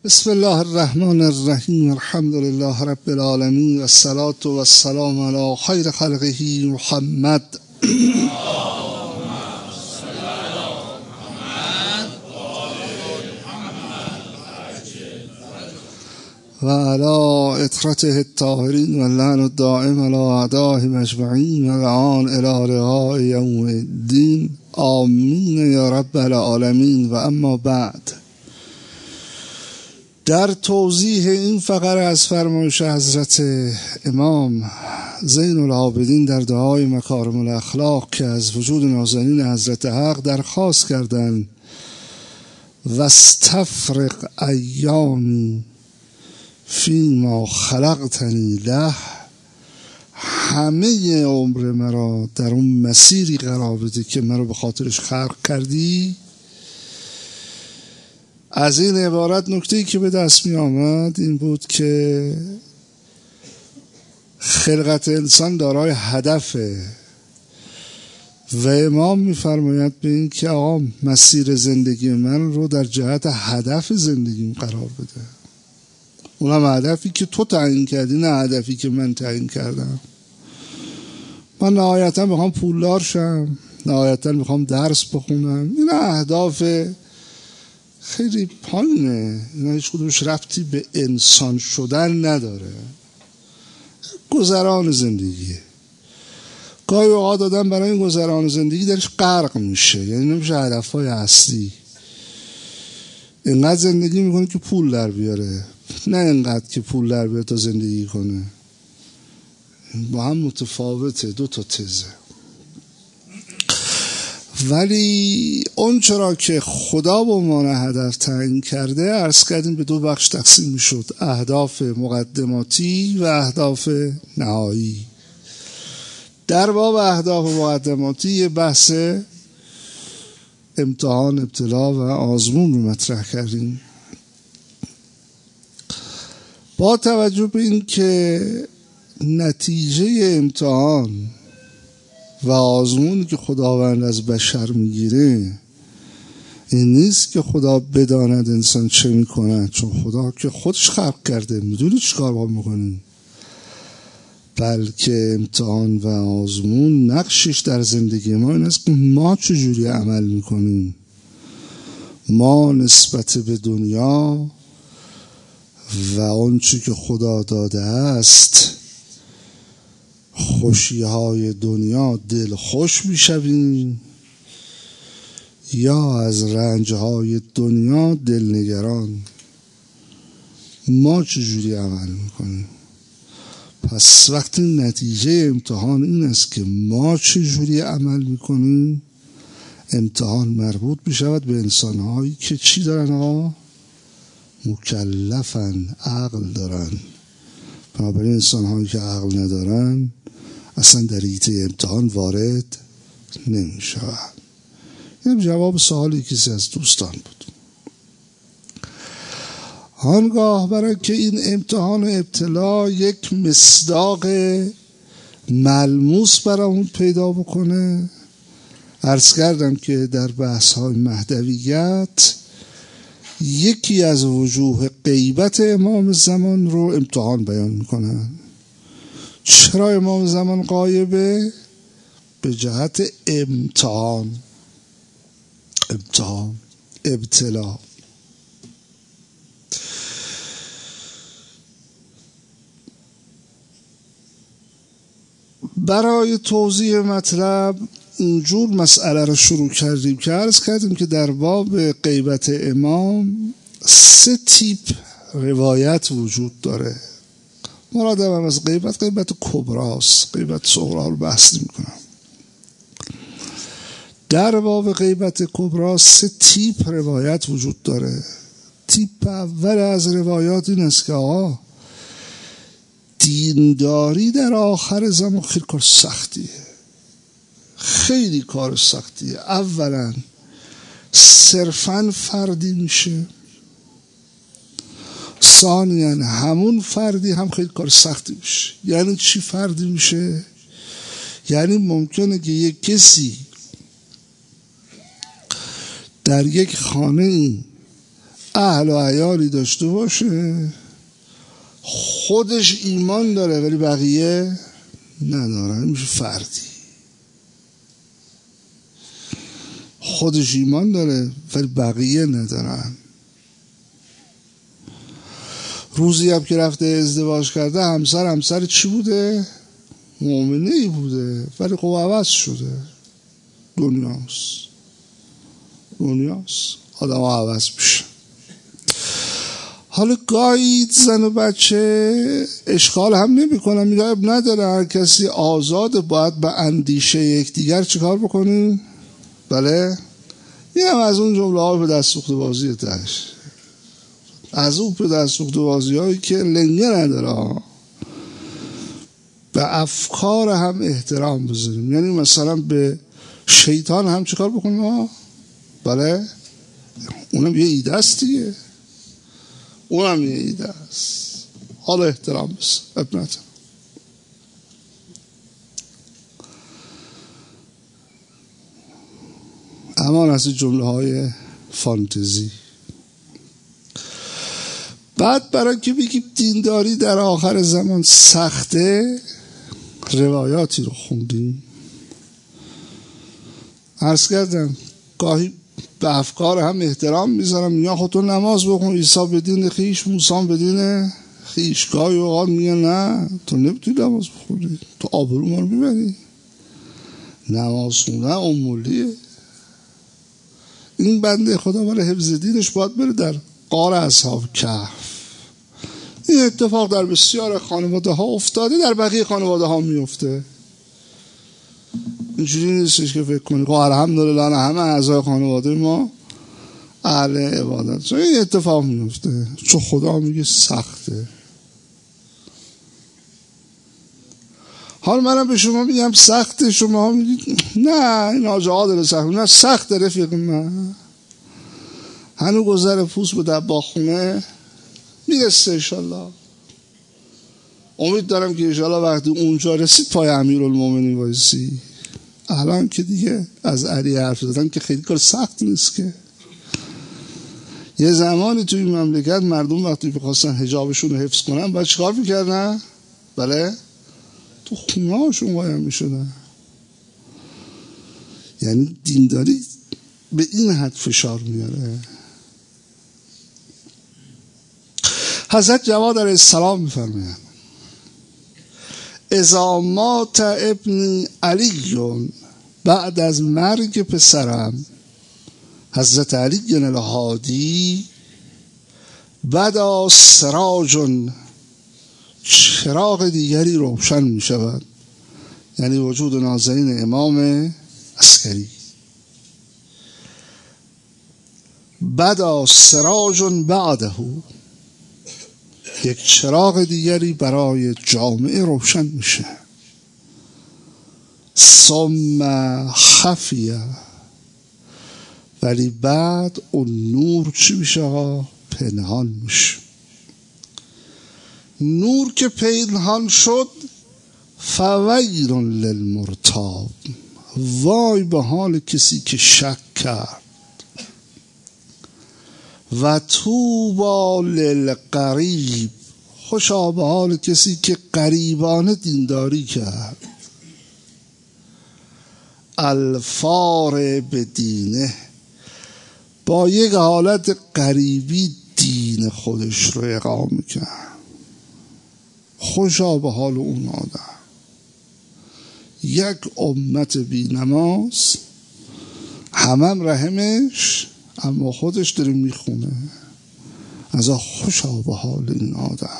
بسم الله الرحمن الرحیم. الحمد لله رب العالمین و الصلاة و السلام علی خیر خلقه محمد و علی اطرته الطاهرین و اللعن الدائم علی اعدائهم اجمعین و الآن الی لقاء یوم الدین. آمین یا رب العالمین. و اما بعد، در توضیح این فقره از فرمایش حضرت امام زین العابدین در دعای مکارم الاخلاق که از وجود نازنین حضرت حق درخواست کردند واستفرغ ایامی فیما خلقتنی له، همه عمر مرا در اون مسیری قرار بده که مرا به خاطرش خلق کردی. از این عبارت نکته‌ای که به دست می آمد این بود که خلقت انسان دارای هدفه و امام می فرماید به این که آقا مسیر زندگی من رو در جهت هدف زندگیم قرار بده. اونم هدفی که تو تعیین کردی، نه هدفی که من تعیین کردم. من نهایتا میخوام پولدار شم، نهایتا میخوام درس بخونم. این اهداف خیلی پایینه، اینا هیچ کدومش ربطی به انسان شدن نداره. گذران زندگیه. گاهی اوقات آدم برای این گذران زندگی درش غرق میشه، یعنی نمیشه هدفهای اصلی. اینقدر زندگی میکنه که پول در بیاره، نه اینقدر که پول در بیاره تا زندگی کنه. با هم متفاوته، دو تا تزه. ولی اون چرا که خدا به عنوان هدف تعیین کرده عرض کردیم به دو بخش تقسیم میشد: اهداف مقدماتی و اهداف نهایی. در باب اهداف مقدماتی یه بحث امتحان، ابتلا و آزمون رو مطرح کردیم. با توجه به این که نتیجه امتحان و آزمونی که خداوند از بشر میگیره این نیست که خدا بداند انسان چه میکنه، چون خدا که خودش خلق کرده میدونه چی کار باید میکنه، بلکه امتحان و آزمون نقشش در زندگی ما این است که ما چجوری عمل میکنیم. ما نسبت به دنیا و اون چی که خدا داده است، خوشی های دنیا دل خوش میشویم یا از رنج های دنیا دل نگران. ما چجوری عمل میکنیم؟ پس وقتی نتیجه امتحان این است که ما چجوری عمل میکنیم، امتحان مربوط میشود به انسان هایی که چی دارن آقا؟ مکلفن، عقل دارن. بنابراین انسان هایی که عقل ندارن اصلا در حیطه امتحان وارد نمی شود. این جواب سوالی کسی از دوستان بود. آنگاه برای که این امتحان و ابتلا یک مصداق ملموس برامون پیدا بکنه، عرض کردم که در بحث های مهدویت یکی از وجوه غیبت امام زمان رو امتحان بیان میکنن. چرا امام زمان غایبه؟ به جهت امتحان، ابتلا. برای توضیح مطلب اینجور مسئله رو شروع کردیم که عرض کردیم که در باب غیبت امام 3 تیپ روایت وجود داره. مرادم هم از غیبت کبراست، غیبت صغرا رو بحث نمی کنم. در باب غیبت کبرا 3 تیپ روایت وجود داره. تیپ اول از روایات این است که آقا دینداری در آخر زمان خیلی کار سختیه، خیلی کار سختیه. اولا صرفاً فردی میشه، ثانیاً همون فردی هم خیلی کار سختی میشه. یعنی چی فردی میشه؟ یعنی ممکنه که یک کسی در یک خانه اهل و عیالی داشته باشه، خودش ایمان داره ولی بقیه ندارن، میشه فردی. خودش ایمان داره ولی بقیه ندارن. روزی هم که رفته ازدواج کرده، همسر چی بوده؟ مؤمنی بوده، ولی خب عوض شده. دنیاست، آدم ها عوض میشه. حالا گاهی زن و بچه اشکال هم نمی کنن، میگه اب نداره، هر کسی آزاده، باید به اندیشه یکدیگر چیکار بکنیم؟ بله، این هم از اون جمله ها به دست سوخته بازی تش، از اون به دست سوخته بازی هایی که لنگه نداره. به افکار هم احترام بذاریم، یعنی مثلا به شیطان هم چیکار بکنیم؟ بله، اونم یه ایده است دیگه، اونم یه ایده است، حالا احترام بس ابنت. اما از جمله های فانتزی. بعد برای که بگیم دینداری در آخر زمان سخته، روایاتی رو خوندیم. عرض کردم گاهی به افکار هم احترام میذارم، میگن خود تو نماز بخون، عیسی به دین خیش، موسی به دین خیش. گاهی اوقات میگن نه، تو نمیتونی نماز بخونی، تو آبرو ما رو میبری. نماز خوندن امولیه. این بنده خدا برای حفظ دینش باید بره در غار اصحاب کهف. این اتفاق در بسیار خانواده ها افتاده، در بقیه خانواده ها میفته. اینجوری نیستش که فکر کنی خب الحمدلله همه اعضای خانواده ما اهل عبادت، چون این اتفاق میفته، چون خدا میگه سخته. حال منم به شما میگم سخته، شما میگید نه این آجا داره سخته. نه سخته رفیق من، هنو گذر پوست به دباخونه میرسه انشالله. امید دارم که انشالله وقتی اونجا رسید پای امیرالمومنین وایسی. الان که دیگه از علی حرف زدن که خیلی کار سخت نیست که. یه زمانی توی این مملکت مردم وقتی بخواستن حجابشون رو حفظ کنن باید چیکار میکردن؟ بله، تو خونه هاشون قایم میشدن. یعنی دینداری به این حد فشار میاره. حضرت جواد علیه السلام میفرمایند اذا مات ابن علی، بعد از مرگ پسرم حضرت علی الهادی، بدا سراج، چراغ دیگری روشن می شود، یعنی وجود نازنین امام عسکری. بدا سراج بعده، یک چراغ دیگری برای جامعه روشن میشه. ثم خفیه، ولی بعد اون نور چی میشه؟ پنهان میشه. نور که پنهان شد، فویل للمرتاب، وای به حال کسی که شک کرد. و طوبی للغریب، خوشا به حال کسی که غریبانه دینداری کرد. الفار به دینه، با یک حالت غریبی دین خودش رو اقامه کرد. خوشا به حال اون آدم. یک امت بی نماز، همم رحمش، اما خودش داره میخونه. از خوشا به حال این آدم.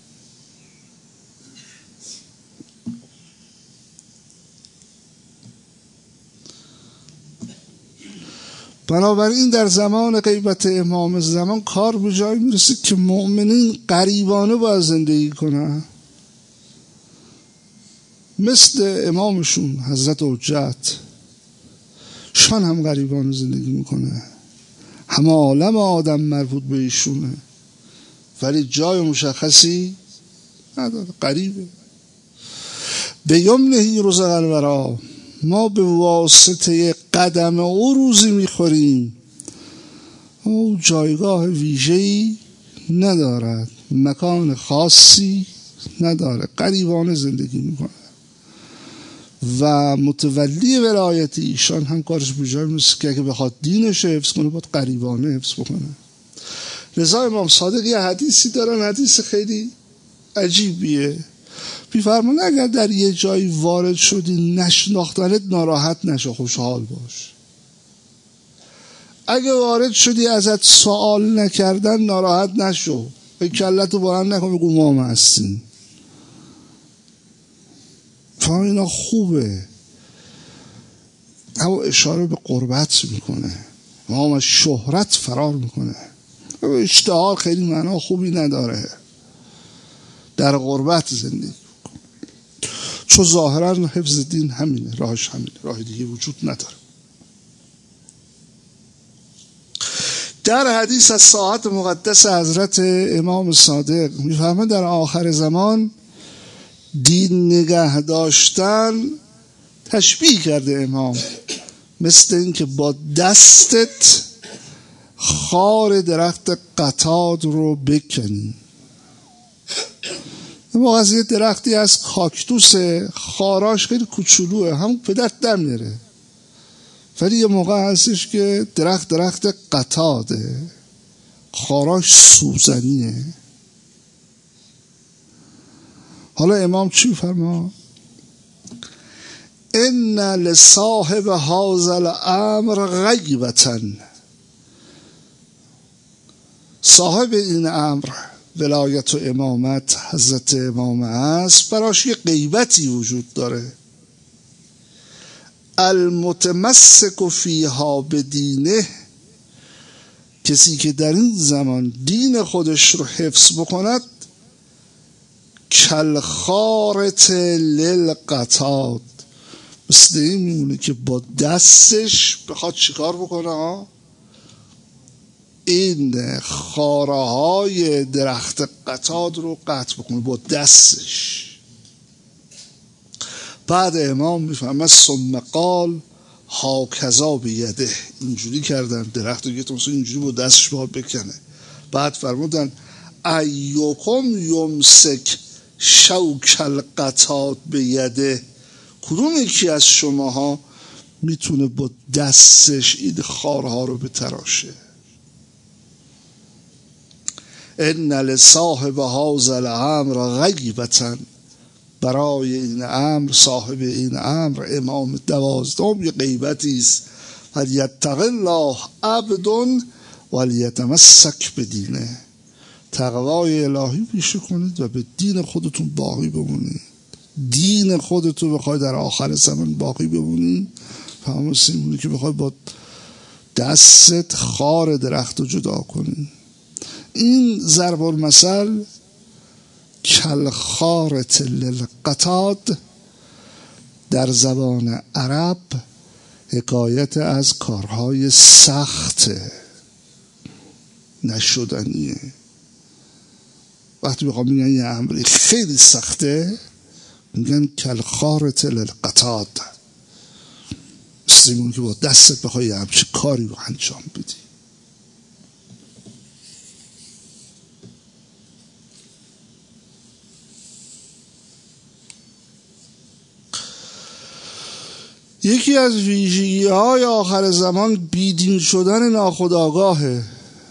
بنابراین در زمان غیبت امام زمان کار به جای میرسه که مؤمنین غریبانه باید زندگی کنن، مثل امامشون حضرت حجت. شان هم غریبانه زندگی میکنه، همه عالم آدم مربوط به ایشونه، ولی جای مشخصی نداره، غریبه. به یمنهی رزق الورا، ما به واسطه قدم او روزی میخوریم. او جایگاه ویژه‌ای ندارد، مکان خاصی نداره، غریبانه زندگی میکنه و متولی ولایت ایشان هم کارش به جای میرسه که اگه بخواد دینش حفظ کنه باید غریبانه حفظ بکنه. لذا امام صادق یه حدیثی دارن، حدیث خیلی عجیبیه، میفرمان اگر در یه جایی وارد شدی نشناختنت ناراحت نشو، خوشحال باش. اگه وارد شدی ازت سوال نکردن ناراحت نشو، به کلتو بلند نکن بگو ما هم هستیم. فهم اینا خوبه، اما اشاره به قربت میکنه، ما هم از شهرت فرار میکنه. اشتهار خیلی معنا خوبی نداره، در قربت زندگی کن، چون ظاهرا حفظ دین همینه، راهش همینه، راه دیگه وجود نداره. در حدیث از ساعت مقدس حضرت امام صادق میفهمه در آخر زمان دین نگه داشتن تشبیه کرده امام مثل این که با دستت خار درخت قطاد رو بکنی. اما از یه درختی از کاکتوس خاراش خیلی کوچولوه، همون پدر در میره، ولی یه موقع هستش که درخت قطاده، خاراش سوزنیه. حالا امام چی فرما؟ ان لصاحب هذا الامر غیبة، صاحب این امر ولایت و امامت حضرت امام است، براش یه غیبتی وجود داره. المتمسک فیها بدینه، کسی که در این زمان دین خودش رو حفظ بکند، کالخارط للقطاد، مثل این میمونه که با دستش بخواد چیکار بکنه؟ این خاره های درخت قطاد رو قطع بکنه با دستش. بعد امام میفهمه ثم قال هاکذا بیده، اینجوری کردن درخت رو گرفت اینجوری با دستش باید بکنه. بعد فرمودن ایکم یمسک شوک القطاد بیده، کدوم یکی از شماها میتونه با دستش این خارها رو بتراشه؟ ان لصاحب هذا الامر غیبة، برای این امر، صاحب این امر امام 12 یه غیبتی است. فلیتق الله عبد ولیتمسک بدینه، تقوای الهی پیشه کنید و به دین خودتون باقی بمونید. دین خودتون بخوای در آخر زمان باقی بمونید، فهمونی میمونی که بخوای با دستت خار درخت رو جدا کنید. این ضرب المثل کالخارط للقطاد در زبان عرب حکایت از کارهای سخت نشدنیه. وقتی بخوام میگن یه امری خیلی سخته میگن کالخارط للقطاد، مثل اون که با دستت بخوای یه همچه کاری رو انجام بدی. یکی از ویژگی‌های آخر زمان بیدین شدن ناخودآگاهه.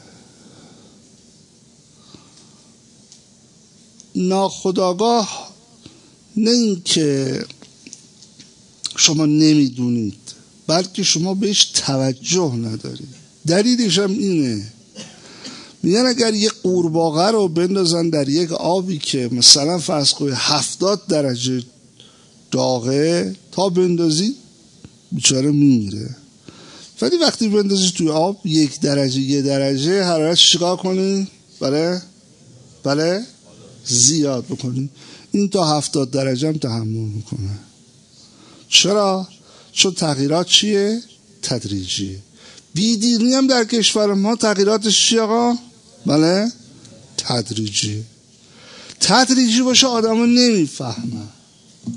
ناخودآگاه نه این که شما نمیدونید، بلکه شما بهش توجه ندارید. دلیلش هم اینه، میگن اگر یک قورباغه رو بندازن در یک آبی که مثلا فرض کنید 70 درجه داغه، تا بندازید بیچاره میمیره. ولی وقتی بندازید توی آب 1 درجه 1 درجه حرارت چیکار کنید؟ بله زیاد بکنید، این تا 70 درجه هم تحمل میکنه. چرا؟ چون تغییرات چیه؟ تدریجیه. بیدینی هم در کشور ما تغییراتش چیه آقا؟ بله تدریجی باشه آدم ها نمیفهمن،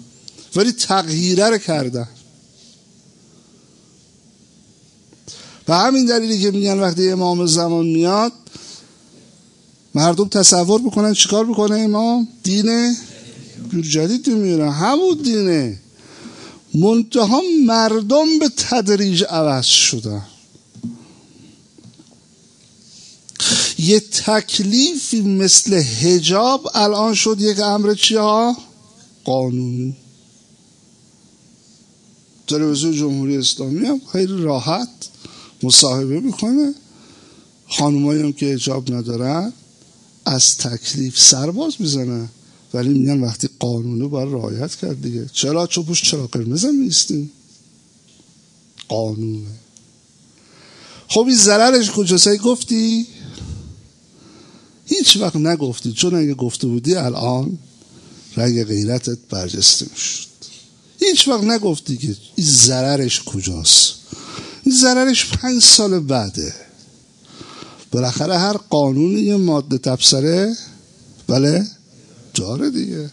ولی تغییره رو کردن. و همین دلیلی که میگن وقتی امام زمان میاد مردم تصور بکنن چیکار بکنه امام؟ دین جدید میاره، همون دینه، منتها مردم به تدریج عوض شدن. یه تکلیفی مثل حجاب الان شد یک امر چی ها؟ قانونی. تلویزیون جمهوری اسلامی هم خیلی راحت مصاحبه میکنه، خانمایی هم که حجاب ندارن از تکلیف سرباز میزنن، ولی میگن وقتی قانونه باید رعایت کرد دیگه. چرا چوبوش چرا قرمز هم نیستیم؟ قانونه. خب این ضررش کجاست؟ گفتی؟ هیچ وقت نگفتی، چون اگه گفته بودی الان رگ غیرتت برجسته میشد. هیچ وقت نگفتی که این ضررش کجاست. این ضررش 5 سال بعده. بالاخره هر قانونی یه ماده تبصره بله داره دیگه.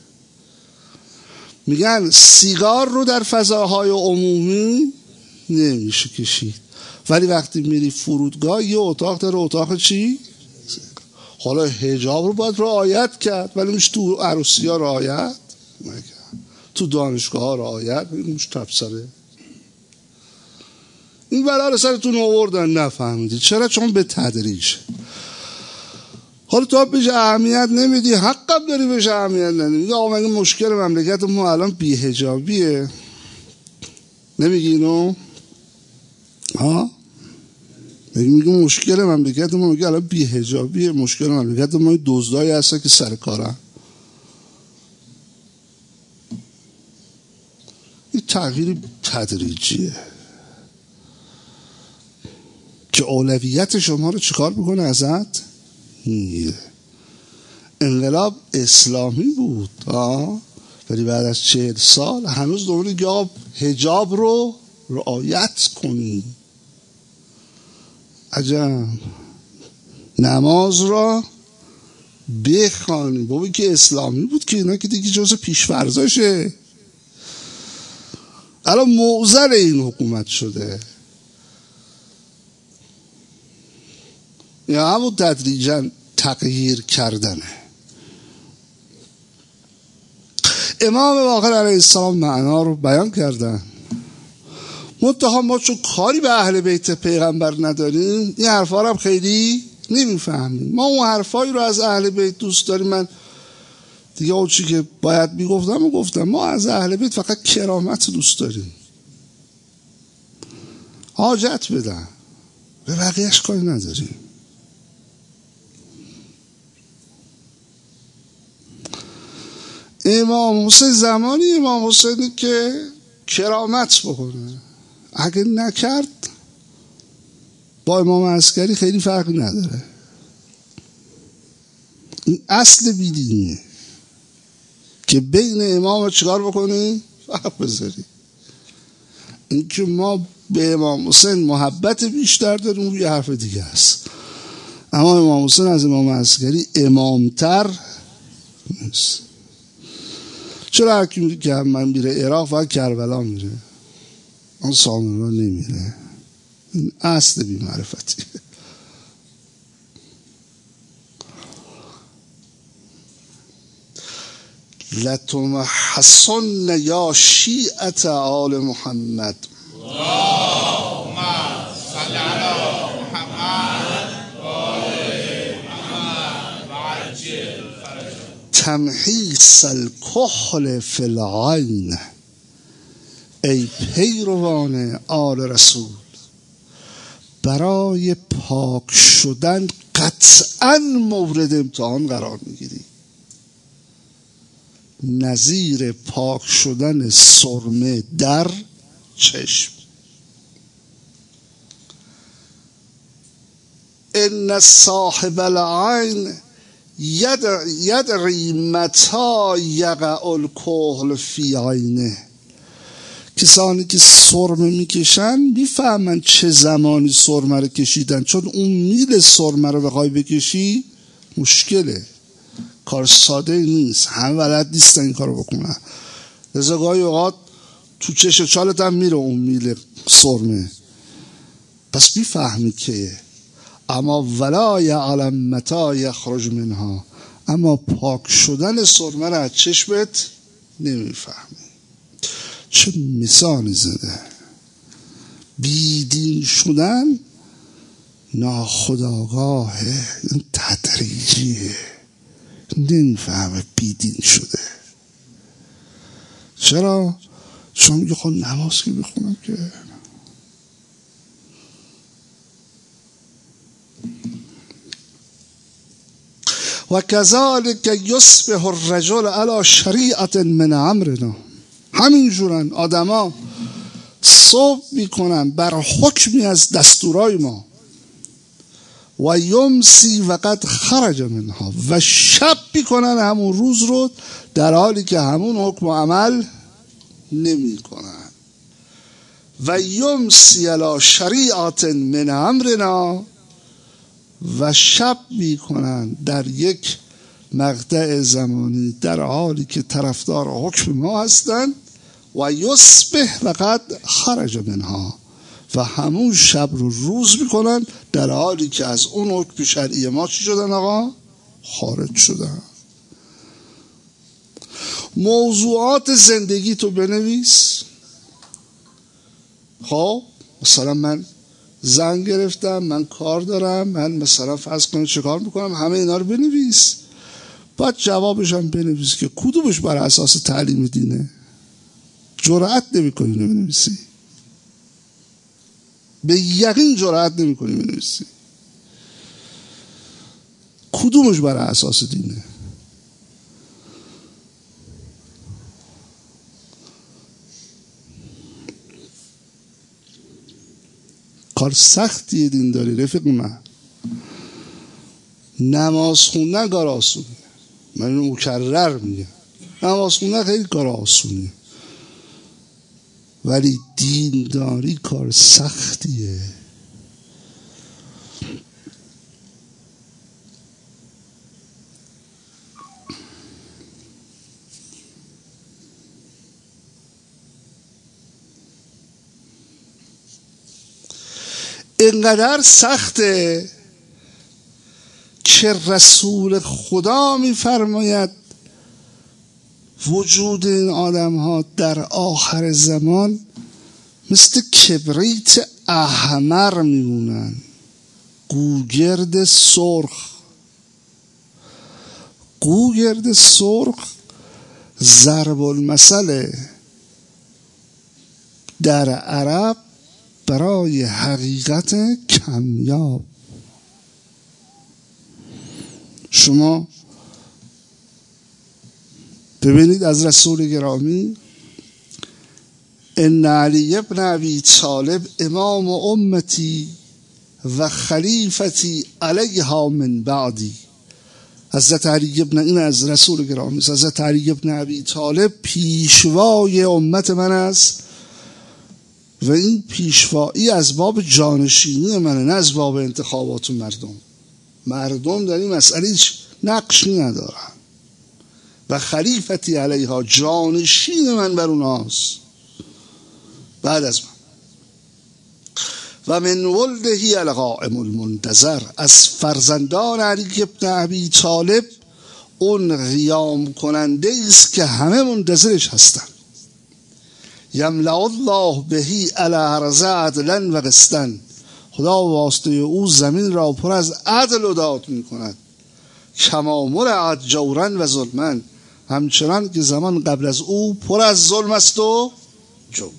میگن سیگار رو در فضاهای عمومی نمیشه کشید، ولی وقتی میری فرودگاه یه اتاق داره، اتاق چی؟ حالا حجاب رو باید رعایت کرد، ولی میشه تو عروسی ها رعایت نکرد، تو دانشگاه ها رعایت میشه تبصره. این بلا رو سرتون آوردن نفهمیدی. چرا؟ چون به تدریج. حالا تو بهش اهمیت نمیدی، حقم داری بهش اهمیت ندی. میگه آقا مگه مشکل مملکت ما الان بی‌حجابیه؟ نمیگی اینو؟ ها؟ میگه مشکل مملکت ما میگه الان بی‌حجابیه، مشکل مملکت ما دزدایی هستن که سر کارن. این تغییر تدریجیه که اولویت شما رو چیکار بکنه ازت؟ میگیره. انقلاب اسلامی بود ولی بعد از 40 سال هنوز دوباره یا حجاب رو رعایت کنی. عجب. نماز را بخوانی. بابا که اسلامی بود که اینا که دیگه جزء پیش‌فرضاشه. الان معضل این حکومت شده. یا همون تدریجاً تغییر کردنه. امام باقر علیه السلام معنا رو بیان کردن، منتها ما چون کاری به اهل بیت پیغمبر نداریم این حرفا رو هم خیلی نمیفهمیم. ما اون حرفایی رو از اهل بیت دوست داریم. من دیگه اون چی که باید میگفتم و گفتم. ما از اهل بیت فقط کرامت دوست داریم، حاجت بدن، به بقیهش کاری نداریم. امام حسین زمانی امام حسینی که کرامت بکنه، اگه نکرد با امام عسکری خیلی فرقی نداره. این اصل بیدینیه که بین امام چیکار بکنی؟ فرق بذاری. این که ما به امام حسین محبت بیشتر داریم اون یه حرف دیگه است، اما امام حسین از امام عسکری امامتر نیست. چرا هر کی که من میره عراق فقط کربلا میره، اون سامرا نمیره؟ این اصل بی معرفتی. لتمحصن یا شیعة آل محمد اللهم صل علی محمد و آل محمد و عجل فرجهم. تمحیص الکحل فی العین. ای پیروان آل رسول، برای پاک شدن قطعا مورد امتحان قرار میگیری. نظیر پاک شدن سرمه در چشم. ان صاحب العین یدری متی یقع الکحل فی عینه. کسانی که سرمه میکشن میفهمن چه زمانی سرمه رو کشیدن، چون اون میل سرمه رو بخوای بکشی مشکله، کار ساده نیست، همه بلد نیستن این کارو بکنن. لذا گاهی اوقات تو چش و چالت هم میره اون میل سرمه. پس میفهمی که اما ولا یعلم متی یخرج منها، اما پاک شدن سرمه را از چشمت نمیفهمی. چه مثالی زده. بیدین شدن ناخودآگاهه، این تدریجیه، نمیفهمه بیدین شده. چرا؟ چون میگه خود نماز که بخونم که و کذالک یصبح الرجل علی شریعت من امرنا. همینجورن آدما صبح میکنن بر حکمی از دستورای ما، و یمسی وقد خرج منها، و شب میکنن همون روز رو در حالی که همون حکم و عمل نمی کنن. و یمسی علی شریعت من امرنا، و شب میکنن در یک مقطع زمانی در حالی که طرفدار حکم ما هستند. و یصبح وقد خرج منها، و همون شب رو روز میکنن در حالی که از اون حکم شرعی ما چی شدن آقا؟ خارج شدن. موضوعات زندگی تو بنویس. خب مثلا من زن گرفتم، من کار دارم، من مثلا فرض کنید چه کار میکنم، همه اینا رو بنویس. بعد جوابش هم بنویس که کدومش بر اساس تعلیم دینه. جرأت نمی‌کنی بنویسی، به یقین جرأت نمی‌کنی بنویسی کدومش بر اساس دینه. کار سختیه دین داری رفیق من. نماز خوندن کار آسونه، من اینو مکرر میگم، نماز خوندن خیلی کار آسونه، ولی دینداری کار سختیه. اینقدر سخته که رسول خدا میفرماید وجود این آدم ها در آخر زمان مثل کبریت احمر میمونن، گوگرد سرخ. گوگرد سرخ ضرب المثل در عرب برای حقیقت کمیاب. شما ببینید از رسول گرامی، ان علی ابن ابی طالب امام امتی و خلیفتی علیها من بعدی. حضرت علی ابن، این از رسول گرامی، حضرت علی ابن ابی طالب پیشوای امت من است و این پیشوایی از باب جانشینی منه، نه از باب انتخابات مردم در این مسئله هیچ نقشی ندارن. و خلیفتی علیها، جانشین من بر اونهاست بعد از من. و من ولدهی القائم المنتظر، از فرزندان علی ابن ابی طالب اون قیام کننده است که همه منتظرش هستن. یملأ الله بهی الارض عدلا و قسطا، خدا واسطه او زمین را پر از عدل و داد می کند. کما ملئت جورا و ظلما، همچنان که زمان قبل از او پر از ظلم است و جور.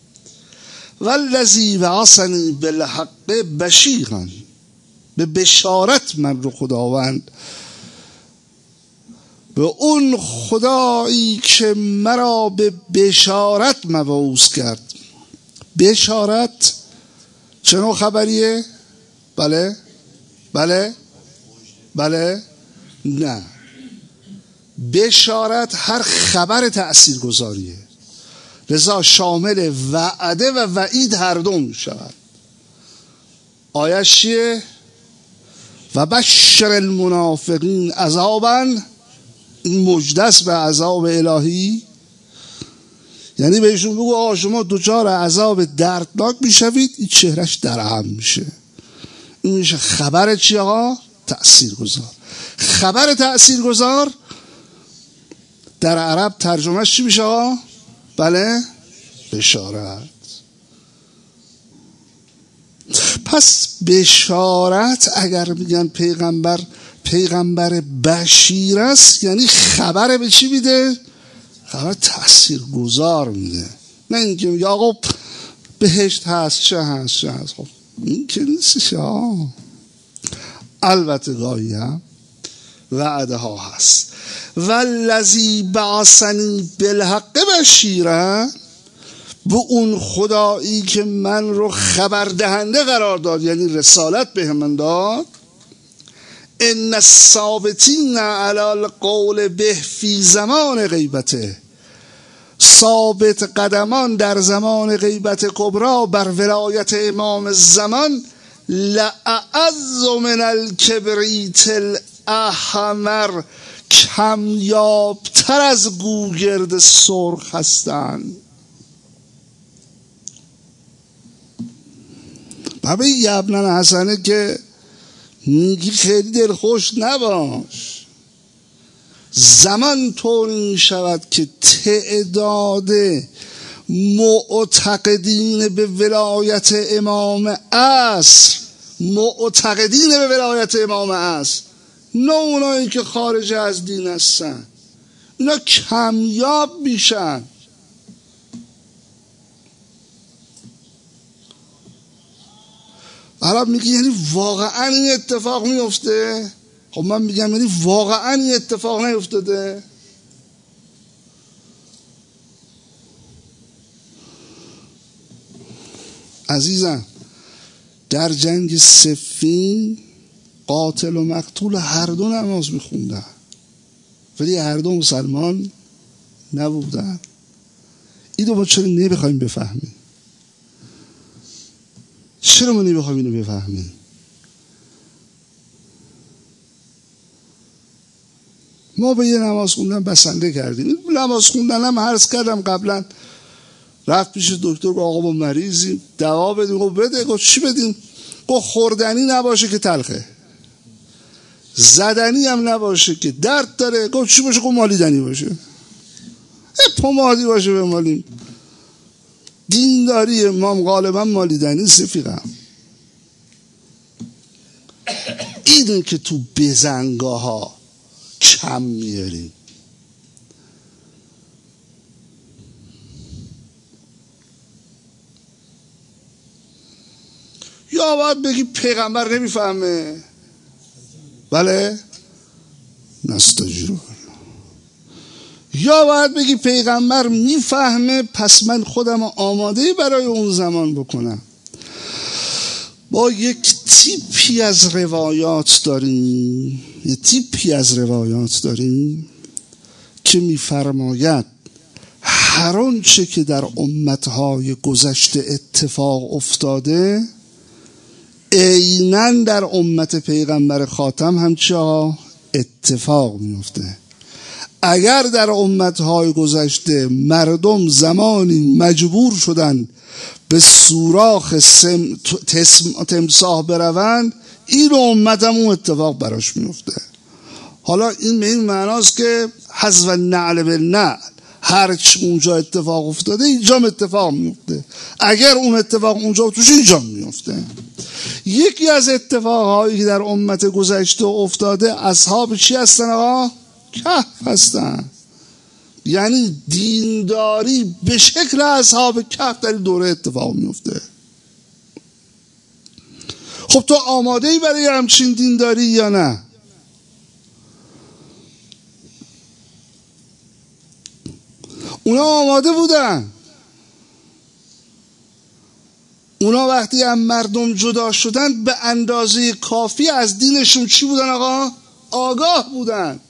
والذی بعثنی بالحق بشیرا، به بشارت من رو خداوند، به اون خدایی که مرا به بشارت مبعوث کرد. بشارت چه نوع خبریه؟ بله بله بله نه، بشارت هر خبر تأثیر گذاریه، لذا شامل وعده و وعید هر دو می شود. آیش چیه؟ و بشر المنافقین عذابا، این مجدس به عذاب الهی، یعنی بهشون بگو آقا شما دچار عذاب دردناک میشوید، این چهرش درهم میشه. این میشه خبر چی آقا؟ تأثیرگذار. خبر تأثیرگذار در عرب ترجمهش چی میشه آقا؟ بله؟ بشارت. پس بشارت اگر میگن پیغمبر بشیر است، یعنی خبر به چی میده؟ خبر تأثیرگذار میده. نه اینکه میگه آقا بهشت هست چه هست. خب این که نیستش. البته گاهی هم وعده ها هست. والذی بعثنی بالحق بشیرا، به اون خدایی که من رو خبر دهنده قرار داد، یعنی رسالت به من داد. ان الثابتین علی القول به فی زمان غیبته، ثابت قدمان در زمان غیبت کبرا بر ولایت امام زمان، لأعز من الکبریت الاحمر، کمیابتر از گوگرد سرخ هستند. بابا ابن حسنه که میگی خیلی دلخوش نباش. زمان طوری می شود که تعداد معتقدین به ولایت امام عصر، معتقدین به ولایت امام عصر، نه اونایی که خارج از دین هستن، اینا کمیاب میشن. عرب میگه یعنی واقعا این اتفاق میفته؟ خب من میگم یعنی واقعا این اتفاق نیفتاده؟ عزیزم در جنگ صفین قاتل و مقتول هر دو نماز میخوندن، ولی هر دو مسلمان نبودن. اینو ما چرا نمیخوایم بفهمیم؟ چرا ما نمیخوایم اینو بفهمیم؟ ما به یه نماز خوندن بسنده کردیم. نماز خوندن هم عرض کردم قبلا، رفت پیش دکتر که آقا ما مریضیم دوا بدیم. گفت بده. گفت چی بدیم؟ گفت خوردنی نباشه که تلخه، زدنی هم نباشه که درد داره. گفت چی باشه؟ گفت مالیدنی باشه، پمادی باشه بمالیم. دینداری امام غالبا مالیدنی رفیقم. اینه که تو بزنگاه ها کم میاریم. یا باید بگی پیغمبر نمیفهمه، بله نستجیرون، یا باید بگی پیغمبر میفهمه پس من خودم آماده برای اون زمان بکنم. با یک تیپی از روایات داریم، یه تیپی از روایات داریم که میفرماید هر آنچه که در امتهای گذشته اتفاق افتاده عیناً در امت پیغمبر خاتم هم چه اتفاق میفته. اگر در امتهای گذشته مردم زمانی مجبور شدن به سوراخ تمساح بروند، این امت هم اون اتفاق براش میفته. حالا این به این معناست که حذف النعل بالنعل، هرچی اونجا اتفاق افتاده اینجا اتفاق میفته. اگر اون اتفاق اونجا توش اینجا میفته. یکی از اتفاقهایی که در امت گذشته افتاده، اصحاب چی هستن آقا؟ کهف هستن. یعنی دینداری به شکل اصحاب کهف در این دوره اتفاق میفته. خب تو آماده ای برای همچین دینداری یا نه؟ اونا آماده بودن. اونا وقتی هم مردم جدا شدن به اندازه کافی از دینشون چی بودن آقا؟ آگاه بودن.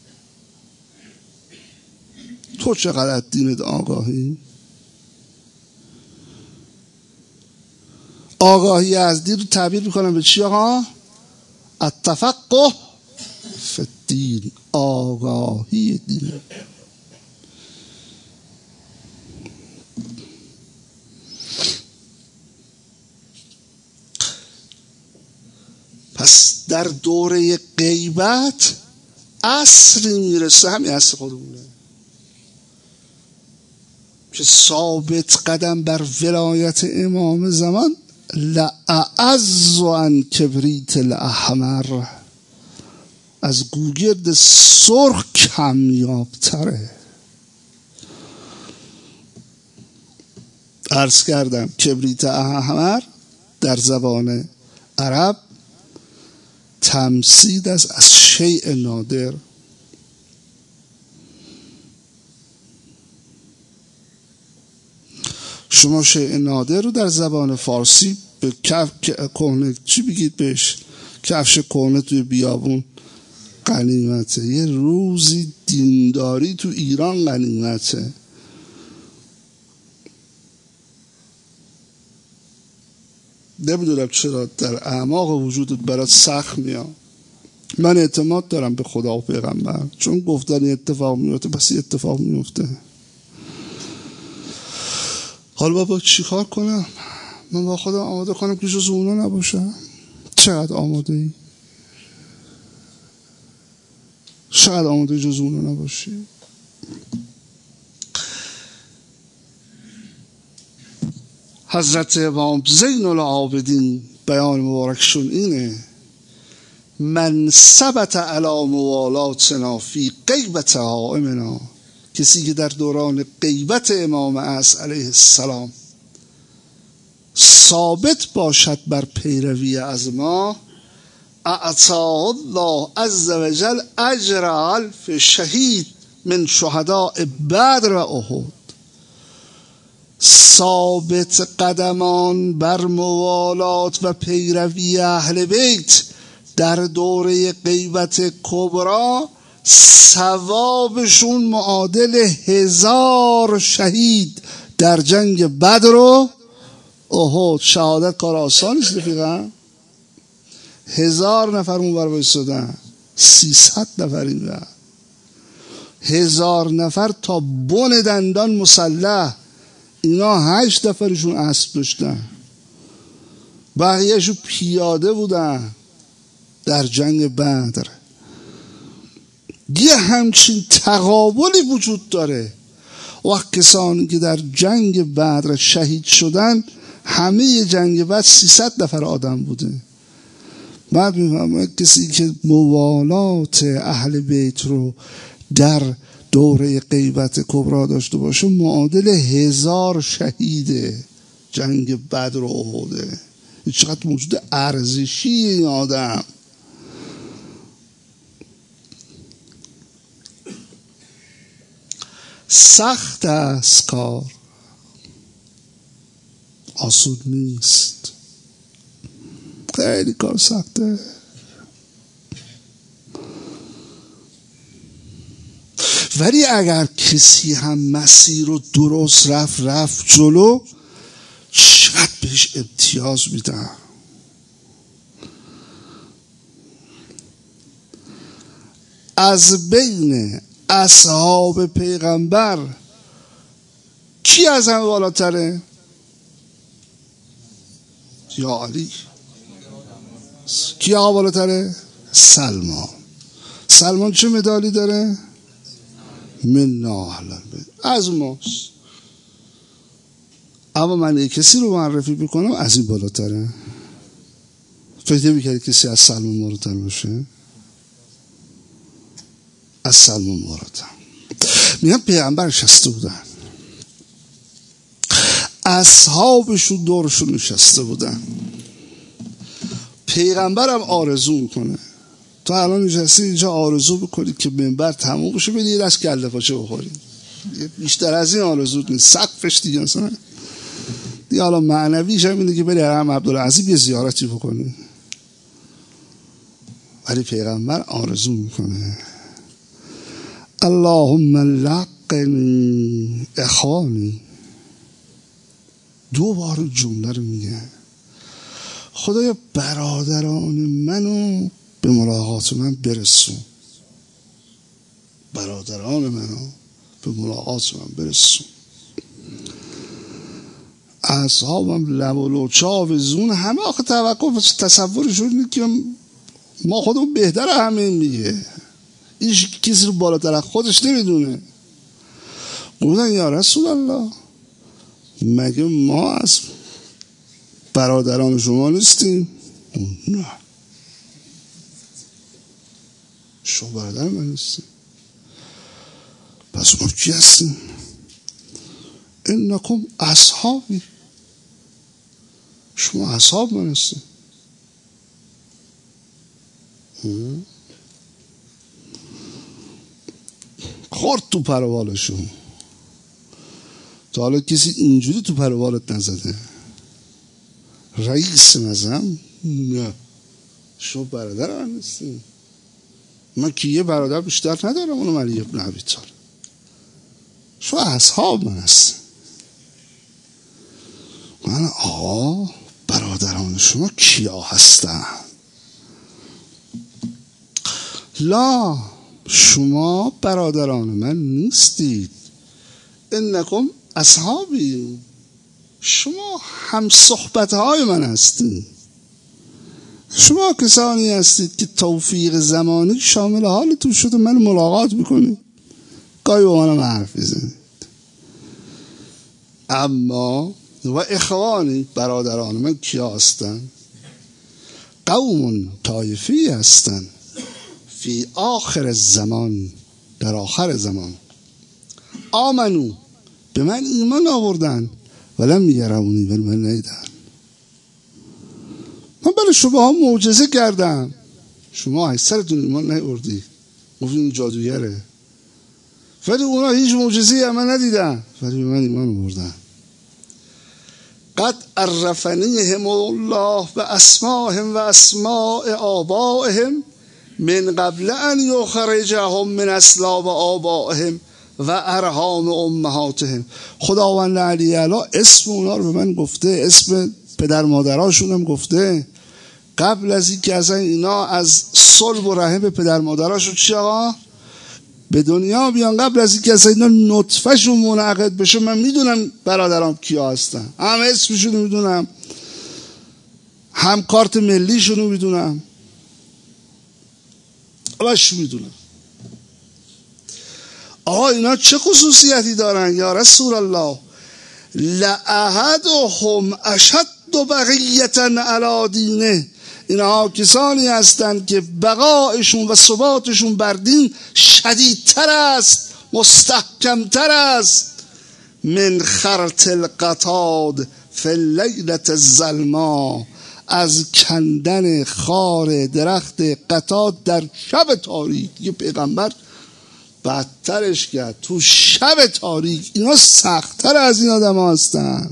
تو چقدر از دینت آگاهی؟ آگاهی از دین رو تعبیر میکنم به چی آقا؟ التفقه فی الدین، آگاهی دین. پس در دوره غیبت عصری میرسه، همین عصر خودمونه که ثابت قدم بر ولایت امام زمان لأعز عن کبریت الاحمر، از گوگرد سرخ کمیابتره. عرض کردم کبریت احمر در زبان عرب تمثیل است از شیء نادر. شما شیء نادر رو در زبان فارسی به کهنه چی بگید بهش؟ کفش کهنه توی بیابون غنیمته. یه روزی دینداری تو ایران غنیمته. نمیدونم چرا در اعماق وجودت برات سخت میاد. من اعتماد دارم به خدا و پیغمبر، چون گفتن اتفاق میفته پس اتفاق میفته. حالا بابا چی کار کنم؟ من با خودم آماده کنم که جز اونا نباشم؟ چقدر آماده ای؟ چقدر آماده جز اونا نباشی؟ حضرت امام زین العابدین بیان مبارکشون اینه: من ثبت علی موالاتنا فی غیبت حائمنا، کسی که در دوران غیبت امام عصر علیه السلام ثابت باشد بر پیروی از ما، اعطاه الله عز وجل اجر الف شهید من شهداء بدر و احد. ثابت قدمان بر موالات و پیروی اهل بیت در دوره غیبت کبرا ثوابشون معادل 1000 شهید در جنگ بدر و احد. شهادت کار آسان نیست رفیقا. 1000 نفر اون بر وایسادن، 300 نفر این بر، 1000 نفر تا بن دندان مسلح. اینا 8 نفرشون اسب داشتن، بقیهشون پیاده بودن در جنگ بدر. یه همچین تقابلی وجود داره. وقت کسانی که در جنگ بدر شهید شدن، همه جنگ بدر 300 نفر آدم بوده. بعد میفهمه کسی که موالات اهل بیت رو در دوره غیبت کبرا داشته باشه معادل 1000 شهیده جنگ بدر و احده. چقدر موجود ارزشی این آدم. سخت است کار، آسود نیست، خیلی کار سخته. ولی اگر کسی هم مسیر رو درست رفت جلو، چقدر بهش امتیاز میدن. از بین اصحاب پیغمبر کی از همه بالاتره؟ یا علی. کی آقا بالاتره؟ سلمان چه مدالی داره؟ من اهل البیت، از ماست. اما من یک کسی رو معرفی بکنم از این بالاتره. فکر نمی‌کردی کسی از سلمان بالاتر باشه؟ از سلمان بالاتر. میگم پیغمبر نشسته بودن، اصحابشون دورشون نشسته بودن. پیغمبرم آرزو میکنه. تو الان نشستی اینجا آرزو بکنی که منبر تموم بشه بدی یه دست کله پاچه بخوری. بیشتر از این آرزو نیست. سقفش دیگه مثلا دیگه حالا معنویش هم اینه که بری حرم عبدالعزیز یه زیارتی بکنی. ولی پیغمبر آرزو میکنه اللهم لقنی اخوانی. 2 بار جمله رو میگه. خدایا برادران منو به ملاقات من برسون. برادران منو به ملاقات من برسون. اصحابم لب و لوچاو زون همه آخه توقف تصورشون اینه که ما خودمون بهتر همه میگه، هیچ کسی رو بالاتر از خودش نمیدونه. گفتن یا رسول الله مگه ما از برادران شما نیستیم؟ نه، شما برادر من نیستیم. پس ما کی هستیم؟ انکم اصحابی، شما اصحاب من هستیم. خورد تو پروالشون. تا حالا کسی اینجوری تو پروالت نزده؟ رئیس مزم؟ نه، شما برادر من نیستیم. من که یه برادر بیشتر ندارم، اونم علی ابن ابی طالب. شما اصحاب من هستیم. من برادران شما کیا هستن؟ لا، شما برادران من نیستید. انکم اصحابی، شما هم صحبت های من هستید. شما کسانی هستید که توفیق زمانی شامل حالتون شده من ملاقات میکنید، گاهی با منم حرف بزنید. اما و اخوانی، برادران من کیا هستن؟ قوم طایفی هستن فی آخر الزمان، در آخر زمان، آمنو، به من ایمان آوردن، ولم یرونی، ولی من ندیدن. من برای شما معجزه کردم، شما اکثرتون ایمان نیاوردید، گفتید این جادوگره. ولی اونا هیچ معجزه‌ای من ندیدن، ولی به من ایمان آوردن. قد عرفنیهم الله و اسماهم و اسماء آبائهم من قبل ان یخرجهم من اصلاب آبائهم و ارحام امهاتهم. خداوند علی اعلی اسم اونا رو به من گفته، اسم پدر مادراشون هم گفته، قبل از اینکه اصلا اینا از صلب و رحم پدر مادراشون چی آقا به دنیا بیان، قبل از اینکه اصلا اینا نطفهشون منعقد بشه، من میدونم برادرام کیا هستن، هم اسمشون رو میدونم، هم کارت ملیشون رو میدونم، همش میدونم. آقا اینا چه خصوصیتی دارن یا رسول الله؟ لأحدهم اشد بقیة علی دینه. اینها کسانی هستند که بقایشون و ثباتشون بر دین شدیدتر است، مستحکمتر است من خرط القطاد فی اللیلة الظلماء، از کندن خار درخت قطاد در شب تاریک. یه پیغمبر بدترش کرد تو شب تاریک. اینا سخت‌تر از این آدم ها هستن.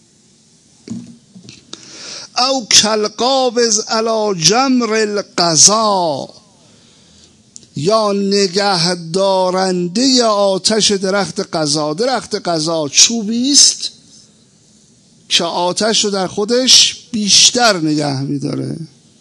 او کالقابض علی جمر القضا، یا نگه دارنده آتش درخت قضا. درخت قضا چوبی است که آتش رو در خودش بیشتر نگه میداره.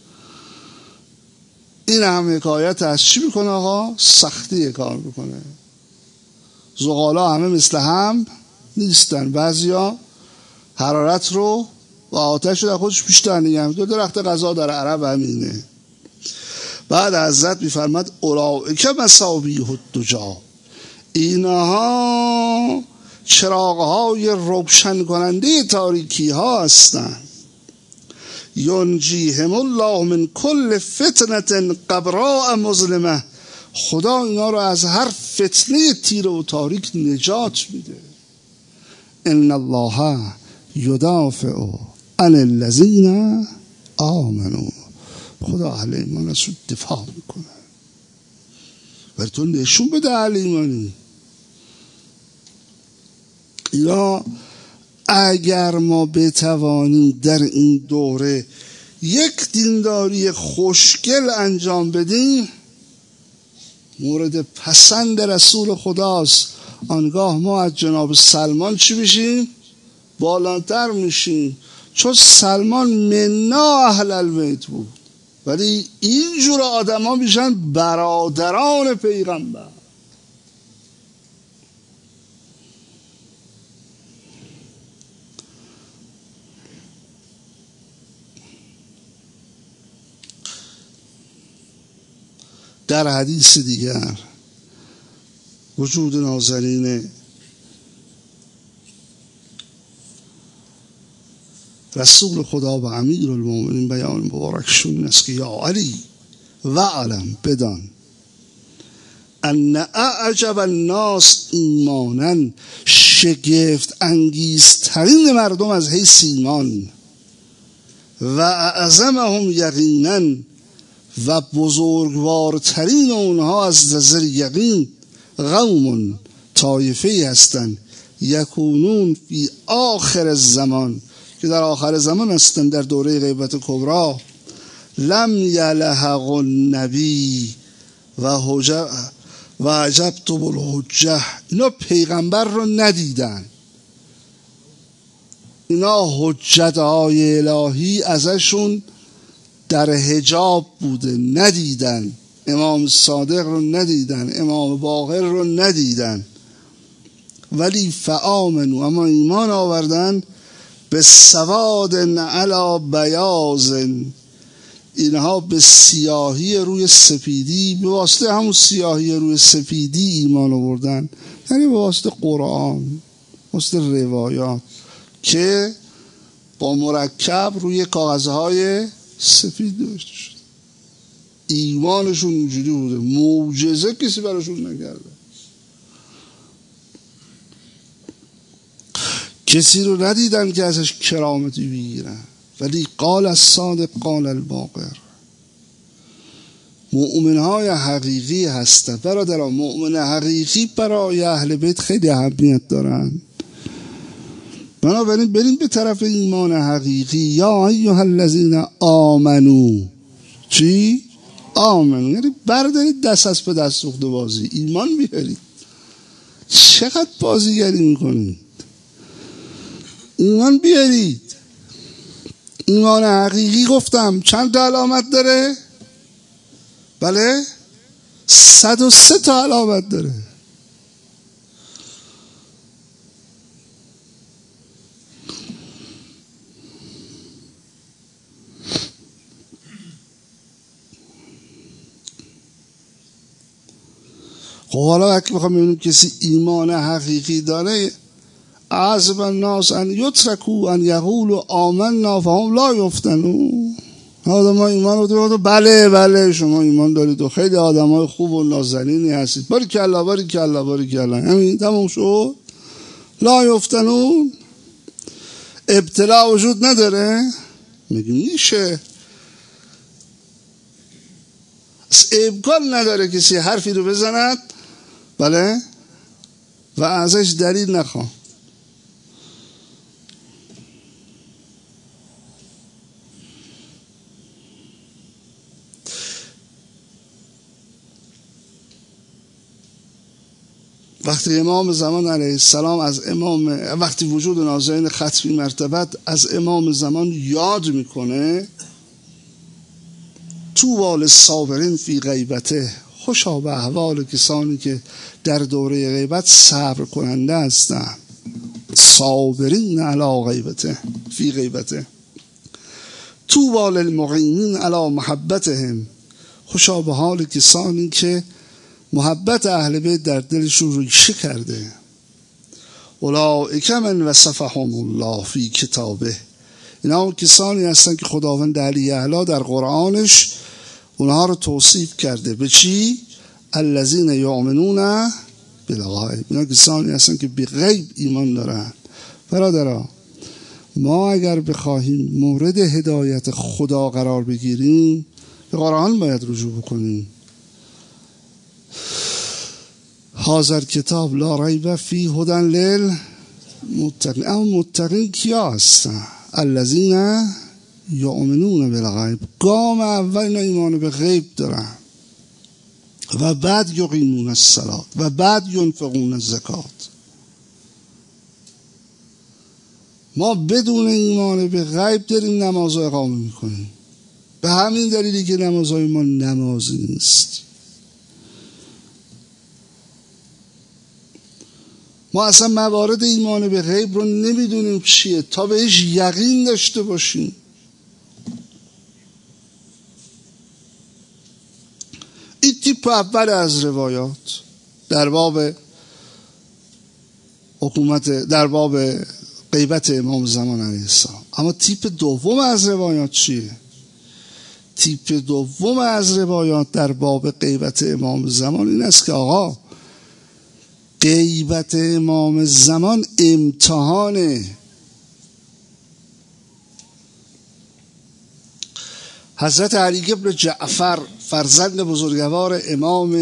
این هم حکایت از چی میکنه آقا؟ سختی کار میکنه. زغالا همه مثل هم نیستن، بعضیا حرارت رو و آتش رو در خودش بیشتر نگه میداره. درخت قضا در عرب همینه. بعد حضرت میفرماد اولئک مصابیح الدجی، اینها چراغ‌های روشن کننده تاریکی ها هستند. ینجیهم الله من کل فتنة قبراء مظلمه، خدا اینا رو از هر فتنه تیره و تاریک نجات میده. ان الله یدافع عن الذین آمنوا، خدا اهل ایمان از رو دفاع میکنه. ولی تو نشون بده اهل ایمانی. یا اگر ما بتوانیم در این دوره یک دینداری خوشگل انجام بدیم، مورد پسند رسول خداست، آنگاه ما از جناب سلمان چی بشیم؟ بالاتر میشیم. چون سلمان منا اهل البیت بود، ولی اینجور آدم ها میشن برادران پیغمبر. در حدیث دیگر وجود نازنین رسول خدا و امیر المؤمنین بیان مبارکشون این است که یا علی و علم بدان ان اعجب الناس ایمانا شگفت انگیزترین مردم از حیث ایمان و اعظمهم یقینا و بزرگوارترین اونها از نظر یقین قوم طایفه هستند یکونون فی آخر الزمان که در آخر زمان هستند در دوره غیبت کبرا لم یلحق النبی و عجبت بالحجه اینا پیغمبر رو ندیدن اینا حجت های الهی ازشون در حجاب بوده ندیدن امام صادق رو ندیدن امام باقر رو ندیدن ولی فآمنوا اما ایمان آوردن به سواد علی بیاض اینها به سیاهی روی سفیدی به واسطه همون سیاهی روی سفیدی ایمان آوردن یعنی به واسطه قرآن واسطه روایات که با مرکب روی کاغذهای سفید نوشته شد ایمانشون اینجوری بوده معجزه کسی براشون نکرده کسی رو ندیدن که ازش کرامتی بگیرن ولی قال الصادق قال الباقر مؤمنهای حقیقی هستند برادران مؤمن حقیقی برای اهل بیت خیلی اهمیت دارن بنابراین بریم به طرف ایمان حقیقی یا ایها الذین آمنو چی؟ آمنو یعنی بردارید دست از به دست سوخته بازی ایمان بیارید چقدر بازیگری میکنید ایمان بیارید ایمان حقیقی گفتم چند تا علامت داره؟ بله 103 تا علامت داره خب حالا وقتی بخوام ببینیم کسی ایمان حقیقی داره عذب الناس ان یترکوا ان یقولوا آمنا فهم لا یفتنون آدم ها ایمان رو دارید بله شما ایمان دارید و خیلی آدم های خوب و نازنینی هستید باریکلا همین تموم شد لا یفتنون ابتلا وجود نداره میگیم میشه امکان نداره کسی حرفی رو بزند بله و ازش دلیل نخواه وقتی امام زمان علیه السلام از وقتی وجود نازنین ختمی مرتبت از امام زمان یاد میکنه طوبی للصابرین فی غیبته خوشا به احوال کسانی که در دوره غیبت صبر کننده هستند صابرین علی غیبته فی غیبته طوبی للمقیمین علی محبتهم خوشا به حال کسانی که محبت اهل بیت در دلشون ریشه کرده اولئک من وصفهم الله فی کتابه اینا کسانی هستن که خداوند علی اعلی در قرآنش اونها رو توصیف کرده به چی؟ الذین یؤمنون بالغیب اینا کسانی هستن که به غیب ایمان دارن برادران ما اگر بخواهیم مورد هدایت خدا قرار بگیریم به قرآن باید رجوع بکنیم حاضر کتاب لا ریب فی هدی للمتقین اما متقین کیا هستن؟ الذین یؤمنون بالغیب گام اول اینا ایمان به غیب دارن و بعد یقیمون الصلاة و بعد ینفقون الزکات ما بدون ایمان به غیب داریم نماز اقامه میکنیم به همین دلیلی که نمازهای ما نمازی نیست ما اصلا موارد ایمان به غیب رو نمیدونیم چیه تا بهش یقین داشته باشیم این تیپ اول از روایات در باب حکومت، در باب غیبت امام زمان علیه السلام. اما تیپ دوم از روایات چیه؟ تیپ دوم از روایات در باب غیبت امام زمان این است که آقا غیبت امام زمان امتحانه. حضرت علی بن جعفر فرزند بزرگوار امام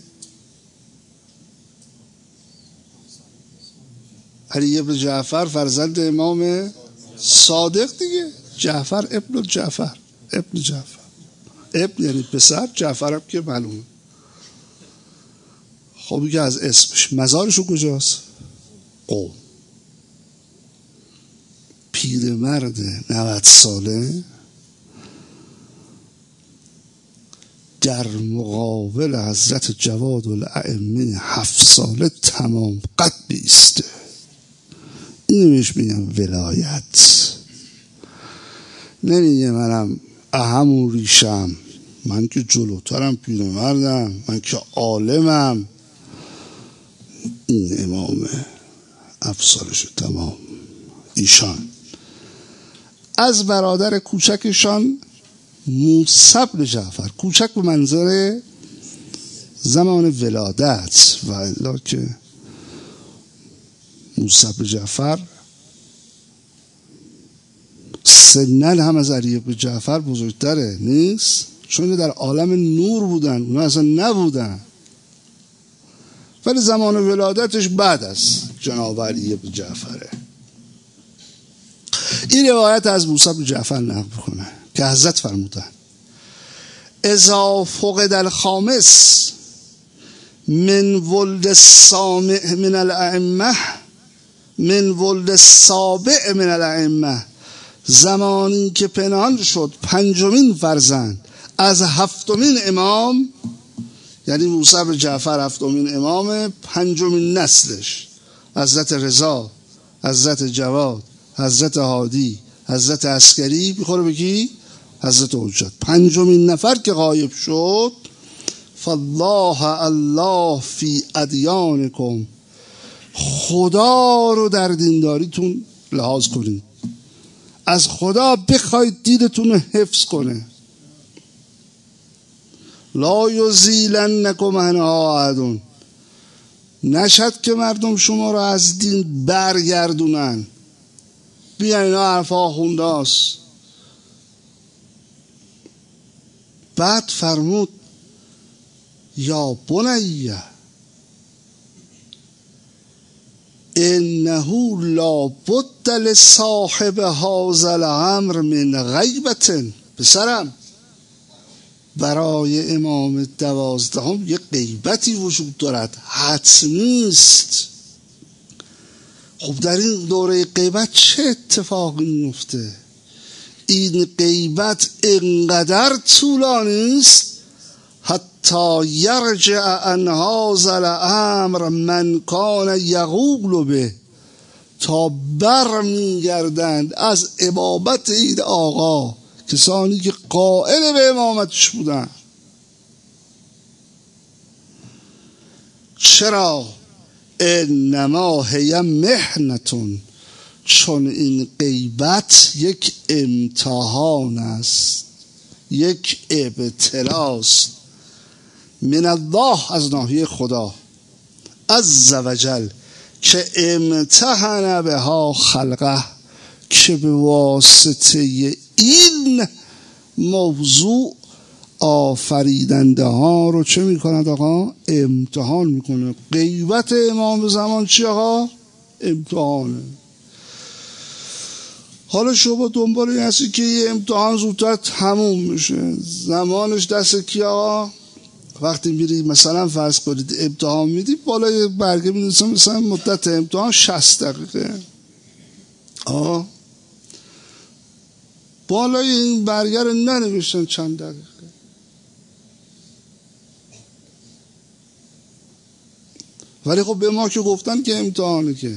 علی بن جعفر فرزند امام صادق دیگه، جعفر ابن جعفر، ابن جعفر، ابن یعنی پسر، جعفر هم که معلومه. خب دیگه از اسمش. مزارشو کجاست؟ قم. پیرمرد 90 ساله در مقابل حضرت جواد الائمه 7 ساله تمام قد بیسته. اینو بهش میگم ولایت. نمیگه منم اهم ریشم، من که جلوترم، پیرمردم، من که عالمم. این امامه 7 سالشو تمام. ایشان از برادر کوچکشان موسی بن جعفر، کوچک به منظر زمان ولادت، و الا که موسی بن جعفر سنن هم از علی بن جعفر بزرگتره نیست، چون در عالم نور بودن، اونا اصلا نبودن، ولی زمان ولادتش بعد از جناب علی بن جعفره. این روایت از موسی بن جعفر نقل کنه که حضرت فرمودن اذا فقد الخامس من ولد السامع من الائمه من ولد السابع من الائمه، زمانی که پنهان شد 5مین فرزند از 7مین امام، یعنی موسی بن جعفر 7مین امام، 5مین نسلش حضرت رضا، حضرت جواد، حضرت هادی، حضرت عسکری، میخوره بگی حضرت حجت. 5مین نفر که غایب شد، فالله الله فی ادیانکم، خدا رو در دینداریتون لحاظ کنید، از خدا بخواید دیدتون رو حفظ کنه. لا یزیلنکم عنها احد، نشد که مردم شما رو از دین برگردونن. بیان اینا حرف آخونداست. بعد فرمود یا بنیه انه لا بد لصاحب هذا الامر من غیبت، پسرم برای امام 12 یه غیبتی وجود دارد، حتم نیست. خب در این دوره غیبت چه اتفاقی میفته؟ این غیبت انقدر طولانی است حتی یرجع عن هذا الامر من کان یقول به، تا برمیگردند از امامت این آقا کسانی که قائل به امامتش بودن. چرا؟ انما هی محنتون، چون این غیبت یک امتحان است، یک ابتلاست، من الله، از ناحیه خدا عز وجل، که امتحن بها خلقه، که به واسطه این موضوع آفریدنده ها رو چه میکنند آقا؟ امتحان میکنه. غیبت امام زمان چی آقا؟ امتحانه. حالا شما دنبال این هستی که یه امتحان زودتر تموم میشه، زمانش دست کی آقا؟ وقتی میری مثلا فرض کنید امتحان میدی، بالای برگه می‌نویسن مثلا مدت امتحان 60 دقیقه. بالای این برگه رو ننوشتن چند دقیقه. ولی خب به ما که گفتن که امتحانه، که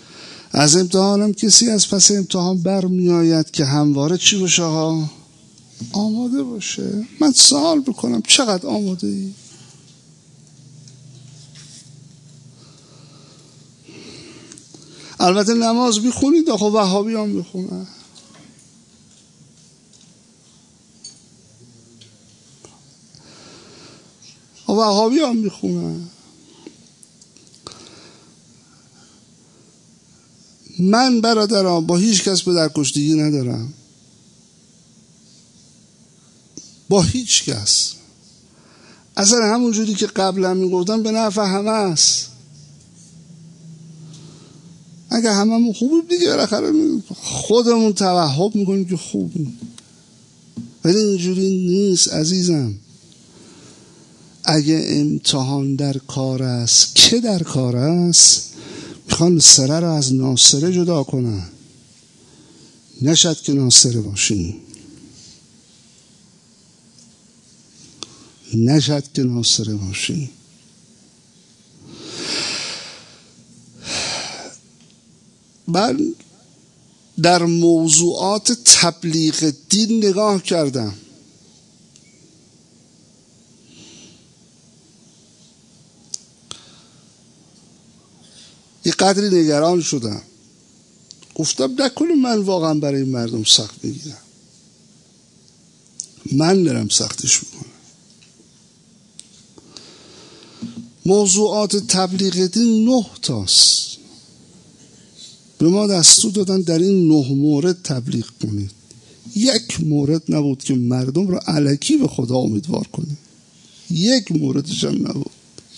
از امتحانم کسی از پس امتحان برمی آید که همواره چی باشه ها؟ آماده باشه. من سوال بکنم چقدر آماده ای؟ البته نماز میخونید، آخه وهابی هم میخونن. وهابی هم میخونن. من برادران با هیچ کس به درکشتگی ندارم، با هیچ کس. اصلا همون جوری که قبلا میگفتم به نفع همه است. اگه هممون خوبیم دیگه بالاخره خودمون توهم میکنیم که خوبیم، ولی اینجوری نیست عزیزم. اگه امتحان در کار است، که در کار است؟ میخوان سره رو از ناصره جدا کنن. نشد که ناصره باشیم، نشد که ناصره باشیم. من در موضوعات تبلیغ دین نگاه کردم. یه قدری نگران شدم، گفتم نکنه من واقعا برای این مردم سخت میگیرم. من دارم سختش میکنم. موضوعات تبلیغ دین 9 تاست. به ما دستور دادن در این 9 مورد تبلیغ کنید. یک مورد نبود که مردم رو الکی به خدا امیدوار کنید. یک موردش هم نبود.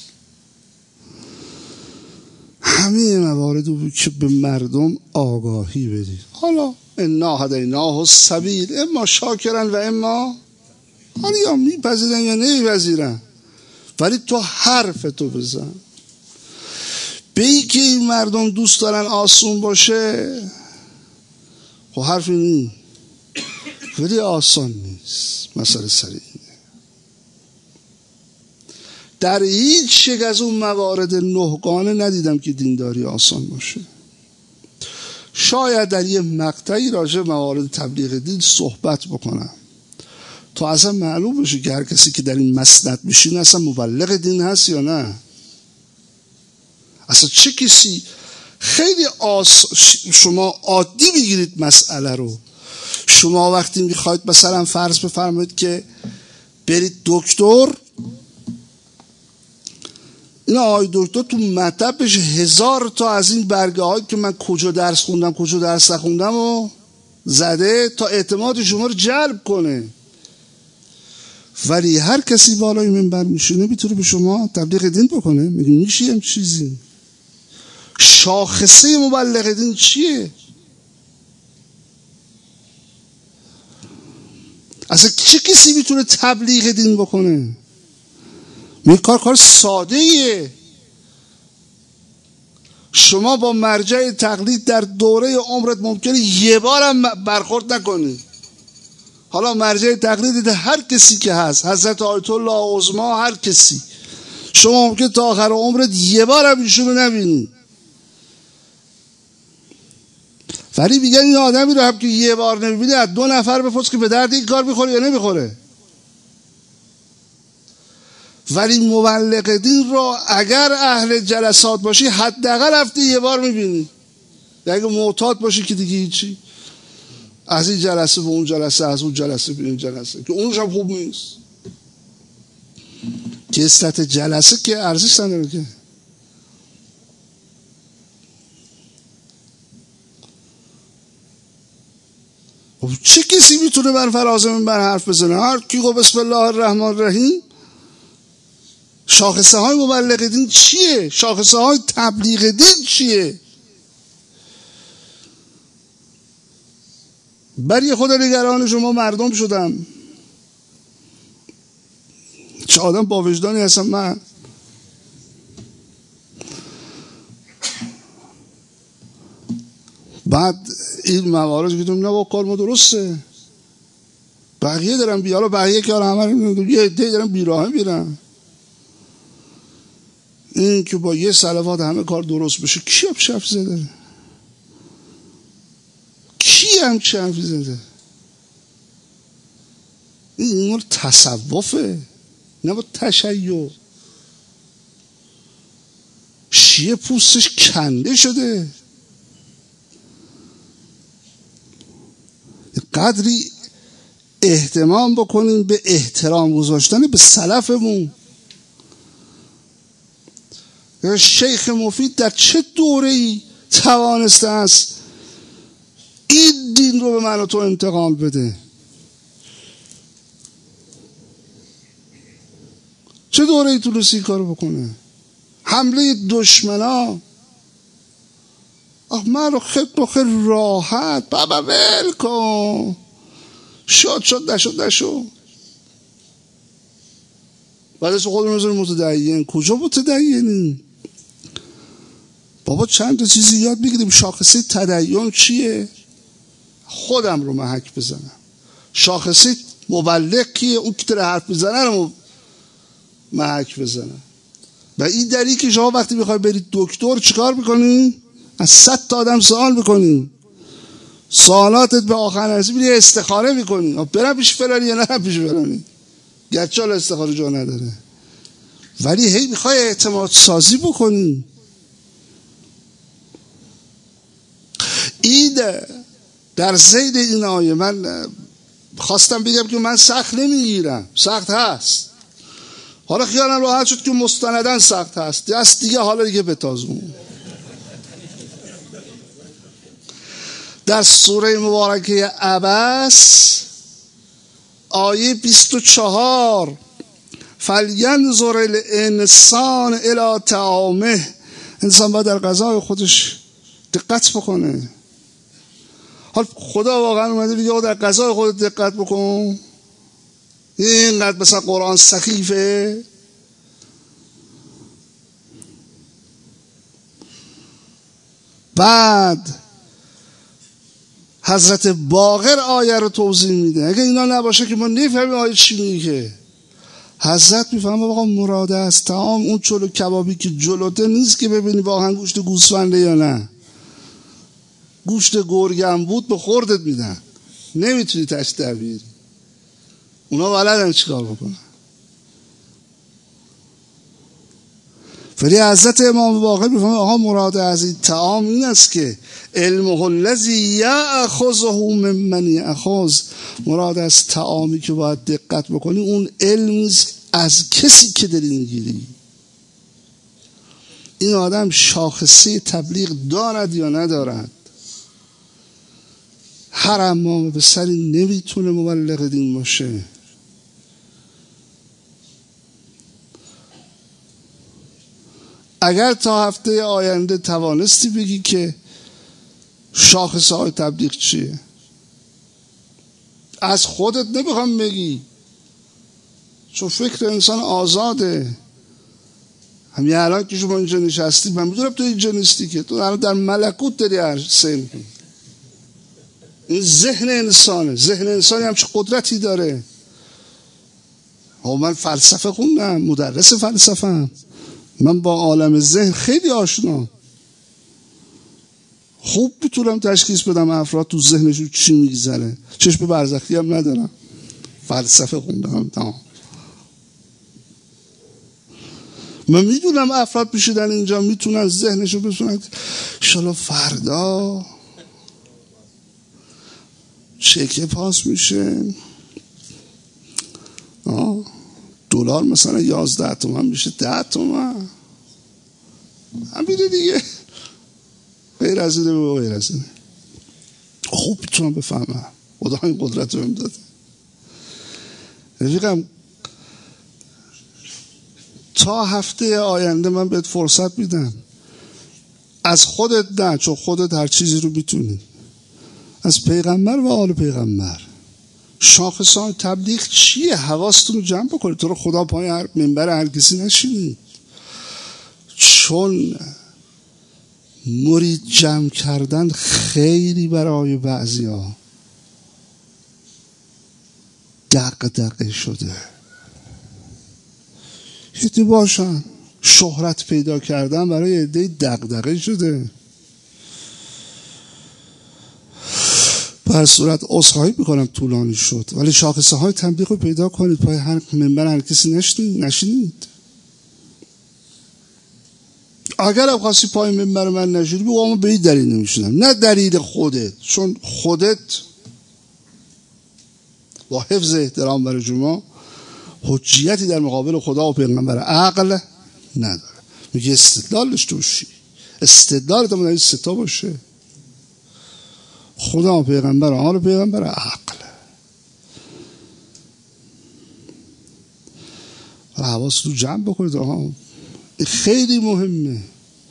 همه موارد بود که به مردم آگاهی بدید. حالا انا هدیناه السبیل اما شاکرا و اما، حالا یا میپذیرن یا نمیپذیرن، ولی تو حرف تو بزن. به ای که این مردم دوست دارن آسون باشه، خب حرفی نیست، ولی آسان نیست. مسئله سریعه. در هیچ یک از اون موارد 9 گانه ندیدم که دینداری آسان باشه. شاید در یه مقطعی راجع موارد تبلیغ دین صحبت بکنم تا اصلا معلوم بشه که هر کسی که در این مسند میشین اصلا مبلغ دین هست یا نه. اصلا چه کسی خیلی شما عادی میگیرید مسئله رو. شما وقتی میخواید مثلا فرض بفرمایید که برید دکتر، این آقای دکتر تو مطبش 1000 تا از این برگه هایی که من کجا درس خوندم کجا درس نخوندم و زده تا اعتماد شما رو جلب کنه. ولی هر کسی بالای منبر میشینه میتونه به شما تبلیغ دین بکنه. میگه میشه هم چیزی. شاخصه مبلغ دین چیه؟ اصلا چه کسی میتونه تبلیغ دین بکنه؟ این کار ساده ایه. شما با مرجع تقلید در دوره عمرت ممکنه یه بارم برخورد نکنی. حالا مرجع تقلید هر کسی که هست، حضرت آیت الله عظمی، هر کسی، شما ممکنه تا آخر عمرت یه بارم ایشونو نبینی. ولی میگن این آدمی رو هم که یه بار نمیبینی از 2 نفر بپرس که به درد این کار میخوره یا نمیخوره. ولی مبلغ دین رو اگر اهل جلسات باشی حداقل هفته یه بار میبینی. اگه معتاد باشی که دیگه هیچی، از این جلسه به اون جلسه، از اون جلسه به این جلسه، که اونش هم خوب نیست. که استت جلسه که ارزش نداره که. چه کسی میتونه بر فراز منبر حرف بزنه؟ هر کی گفت بسم الله الرحمن الرحیم. شاخصه های مبلغ دین چیه؟ شاخصه های تبلیغ دین چیه؟ برای خدا نگران شما مردم شدم. چه آدم با وجدانی هستم من. بعد این موارد که نه با کار ما درسته. بقیه دارن بیارا، بقیه که همه یه عده دارن بیراه میرن. این که با یه صلوات همه کار درست بشه، کی هم شف زده؟ کی هم شف زده؟ این امور تصوفه، نه با تشیع. شیعه پوستش کنده شده. قدری اهتمام بکنیم به احترام گذاشتن به سلفمون. شیخ مفید در چه دوره‌ای توانسته است این دین رو به من و تو انتقال بده؟ چه دوره‌ای تونستی این کارو بکنه؟ حمله دشمنا من رو خیلی راحت بابا ول کن، شد نشد. بعد از خودم نظر متدین. کجا متدینی؟ بابا چند تا چیزی یاد بگیریم. شاخصه تدین چیه؟ خودم رو محک بزنم. شاخصه مبلغ کیه؟ اون که داره حرف بزنه رو محک بزنم. و این دلیل که شما وقتی میخوای برید دکتر چیکار میکنی؟ از 100 تا آدم سوال میکنی، سوالاتت به آخر نرسی میری استخاره میکنی، برم پیش فلانی یا نرم پیش فلانی، گرچه حالا استخاره جا نداره، ولی هی میخوای اعتماد سازی بکنی. این در زید این آیه من خواستم بگم که من سخت نمیگیرم، سخت هست. حالا خیالم راحت شد که مستندن سخت هست، دست دیگه حالا دیگه بتازون. در سوره مبارکه عبس آیه 24 فلینظر الانسان الی طعامه، انسان باید در غذای خودش دقت بکنه. حال خدا واقعا اومده بگه در غذای خودت دقت بکن؟ اینقدر مثلا قرآن سخیفه؟ بعد حضرت باقر آیه رو توضیح میده. اگه اینا نباشه که ما نفهمیم آیه چی میگه. حضرت میفهمه واقعا مراد از طعام اون چلو کبابی که جلوته نیست که ببینی واقعا گوشت گوسفنده یا نه. گوشت گرگم بود به خوردت میدن، نمیتونی تش در بیاری. اونا بلدن چیکار بکنن. ولی حضرت امام باقر میفهمه آها مراد از این طعام این است که علمه الذی یأخذه ممن یأخذ، مراد از طعامی که باید دقت بکنی اون علم از کسی که داری میگیری. این آدم شاخصه تبلیغ دارد یا ندارد؟ هر امام به سری نمیتونه مبلغ دین باشه. اگر تا هفته آینده توانستی بگی که شاخصه های تبلیغ چیه، از خودت نمیخوام بگی، چون فکر انسان آزاده. همین الان که شما اینجا نشستی من میدونم تو اینجا نیستی، که تو در ملکوت داری عرصه میکنی. این ذهن انسانه. ذهن انسانی هم چه قدرتی داره. من فلسفه خوندم، مدرس فلسفه هم. من با عالم ذهن خیلی آشنا، خوب میتونم تشخیص بدم افراد تو ذهنشون چی میگذره. چشم برزخی هم ندارم، فلسفه خوندم. من میدونم افراد پیشیدن اینجا میتونن ذهنشو بسونن انشالله فردا چکه پاس میشه، دلار مثلا 11 تومن میشه 10 تومن، همینه دیگه. غیر از اینه و غیر از اینه. خوب میتونم بفهمم. خدا این قدرت رو امداده. رفیقم تا هفته آینده من بهت فرصت میدم. از خودت نه، چون خودت هر چیزی رو میتونی. از پیغمبر و آل پیغمبر. شاخصان تبلیغ چیه؟ حواستون رو جمع بکنید. تو رو خدا پای هر منبر هر کسی نشینید. چون مرید جمع کردن خیلی برای بعضیا دغدغه شده. یکی باشن شهرت پیدا کردن برای عده دغدغه شده. به هر صورت عذرخواهی میکنم طولانی شد، ولی شاخصه های تنبیه رو پیدا کنید، پای هر منبر هر کسی نشینید. اگر هم خواستی پای منبر من نشینی بگو اما به این دلیل نمیشینم، نه دلیل خودت، چون خودت با حفظ احترام برای شما حجیتی در مقابل خدا و پیغمبر عقل نداره. میگه استدلال داشته باشی، استدلالت هم در این ستا باشه، خدا و پیغمبر آن و پیغمبر عقل. حواست رو جمع بکنید آها، خیلی مهمه.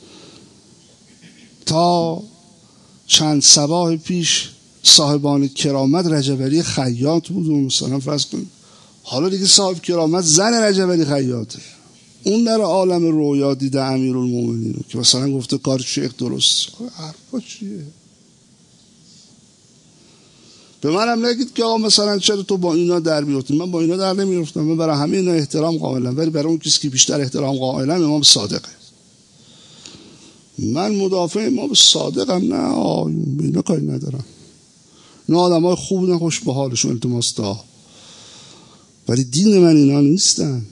تا چند صباح پیش صاحبان کرامت رجب علی خیاط بود و مثلا فرض کنید حالا دیگه صاحب کرامت زن رجب علی خیاطه، اون در عالم رویا دیده امیرالمومنین رو که مثلا گفته کار شیخ درست. حرفا چیه؟ به منم نگید که آقا مثلا چرا تو با اینا در میفتی. من با اینا در نمیفتم، من برای همه اینا احترام قائلم، ولی برای اون کسی که بیشتر احترام قائلم امام صادقه. من مدافع امام صادقم، نه آیون به اینا کاری ندارم، نه آدم های خوب نه خوش به حالشون التماس دا، ولی دین من اینا نیستن.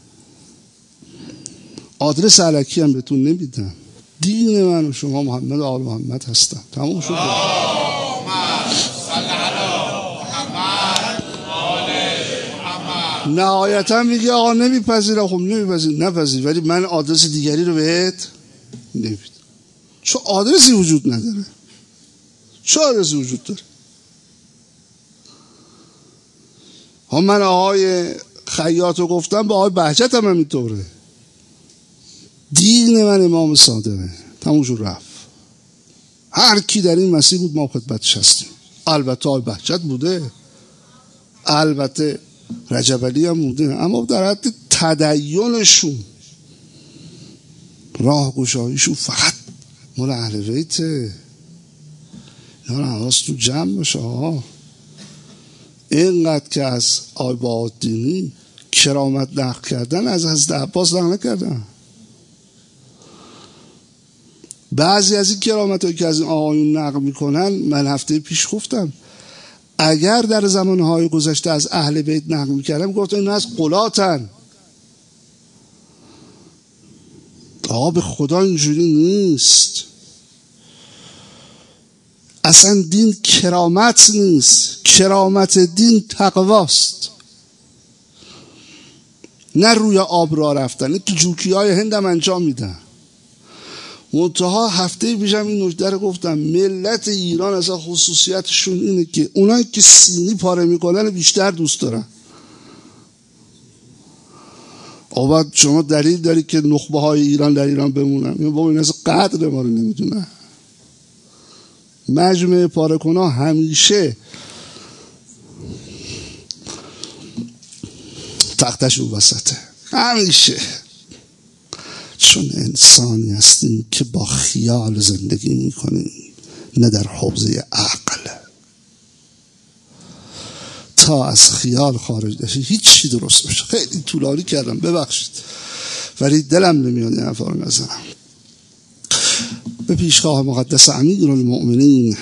آدرس الکی هم بهتون نمیدم، دین من و شما محمد و آل محمد هستن. تموم شد. نهایتا میگه آقا نمیپذیرم. خب نپذیر، ولی من آدرس دیگری رو بهت نمیدم، چون آدرسی وجود نداره. چه آدرسی وجود داره؟ هم من آقای خیاط رو گفتم، با آقای بهجت هم اینطوره. دین من امام صادقه، تموم شد رفت. هر کی در این مسیر بود ما خدمتش هستیم. البته آقای بهجت بوده، البته رجب علی هم بوده، اما در حد تدینشون راهگشاییشون فقط مال اهل بیته. اینا حواس تو جمع باشه ها. اینقدر که از آقای بهاءالدینی کرامت نقل کردن، از حضرت عباس نقل نکردن. بعضی از این کرامت هایی که از این آقایون نقل میکنن، من هفته پیش گفتم اگر در زمانهای گذشته از اهل بیت نقل میکردم گفتم اینا از قلاتن. آقا به خدا اینجوری نیست. اصلا دین کرامت نیست، کرامت دین تقواست، نه روی آب راه رفتن. تو جوکی های هند هم انجام میدن. منتها هفته پیشم این نکته رو گفتم، ملت ایران اصلا خصوصیتشون اینه که اونایی که سینی پاره میکنن بیشتر دوست دارن. آباد شما دلیل داری که نخبه های ایران در ایران بمونن؟ بابا این اصلا قدر ما رو نمیدونن. مجمع پاره کنها همیشه تختش رو وسطه، همیشه. چون انسانی هستیم که با خیال زندگی میکنیم، نه در حوزه عقل. تا از خیال خارج نشی هیچی درست بشه. خیلی طولانی کردم ببخشید، ولی دلم نمیاد این حرفا رو نزنم. به پیشگاه مقدس امیرالمؤمنین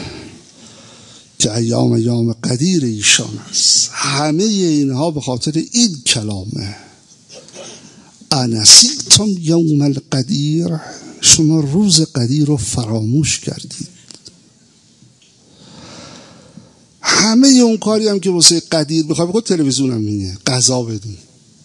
که ایام قدیر ایشان است، همه اینها به خاطر این کلامه. انسیتم یوم القدیر، شما روز قدیر رو فراموش کردید. همه اون کاری هم که واسه قدیر بخوای بگو، تلویزیون هم میگه قضا بدین.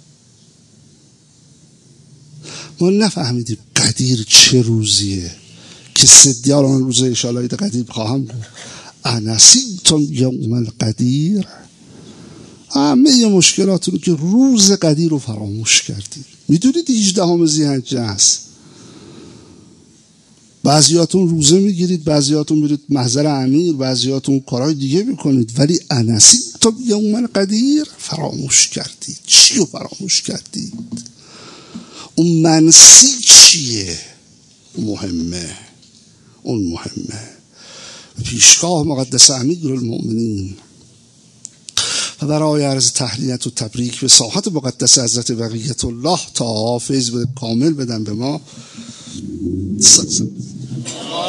ما نفهمیدیم قدیر چه روزیه که صدیار آن روز انشاءالله قدیر خواهم بود. انسیتم یوم القدیر، همه مشکلات رو که روز قدیر رو فراموش کردید. میدونید 18 ذی‌حجه هست، بعضیاتون روزه میگیرید، بعضیاتون میرید محضر امیر، بعضیاتون کارهای دیگه میکنید، ولی انسیتم یوم القدیر فراموش کردید. چی رو فراموش کردید؟ اون منسی چیه؟ مهمه. اون مهمه. پیشگاه مقدس امیرالمؤمنین و برای عرض تهنیت و تبریک به ساحت مقدس حضرت بقیت الله تا فیض کامل بدن به ما.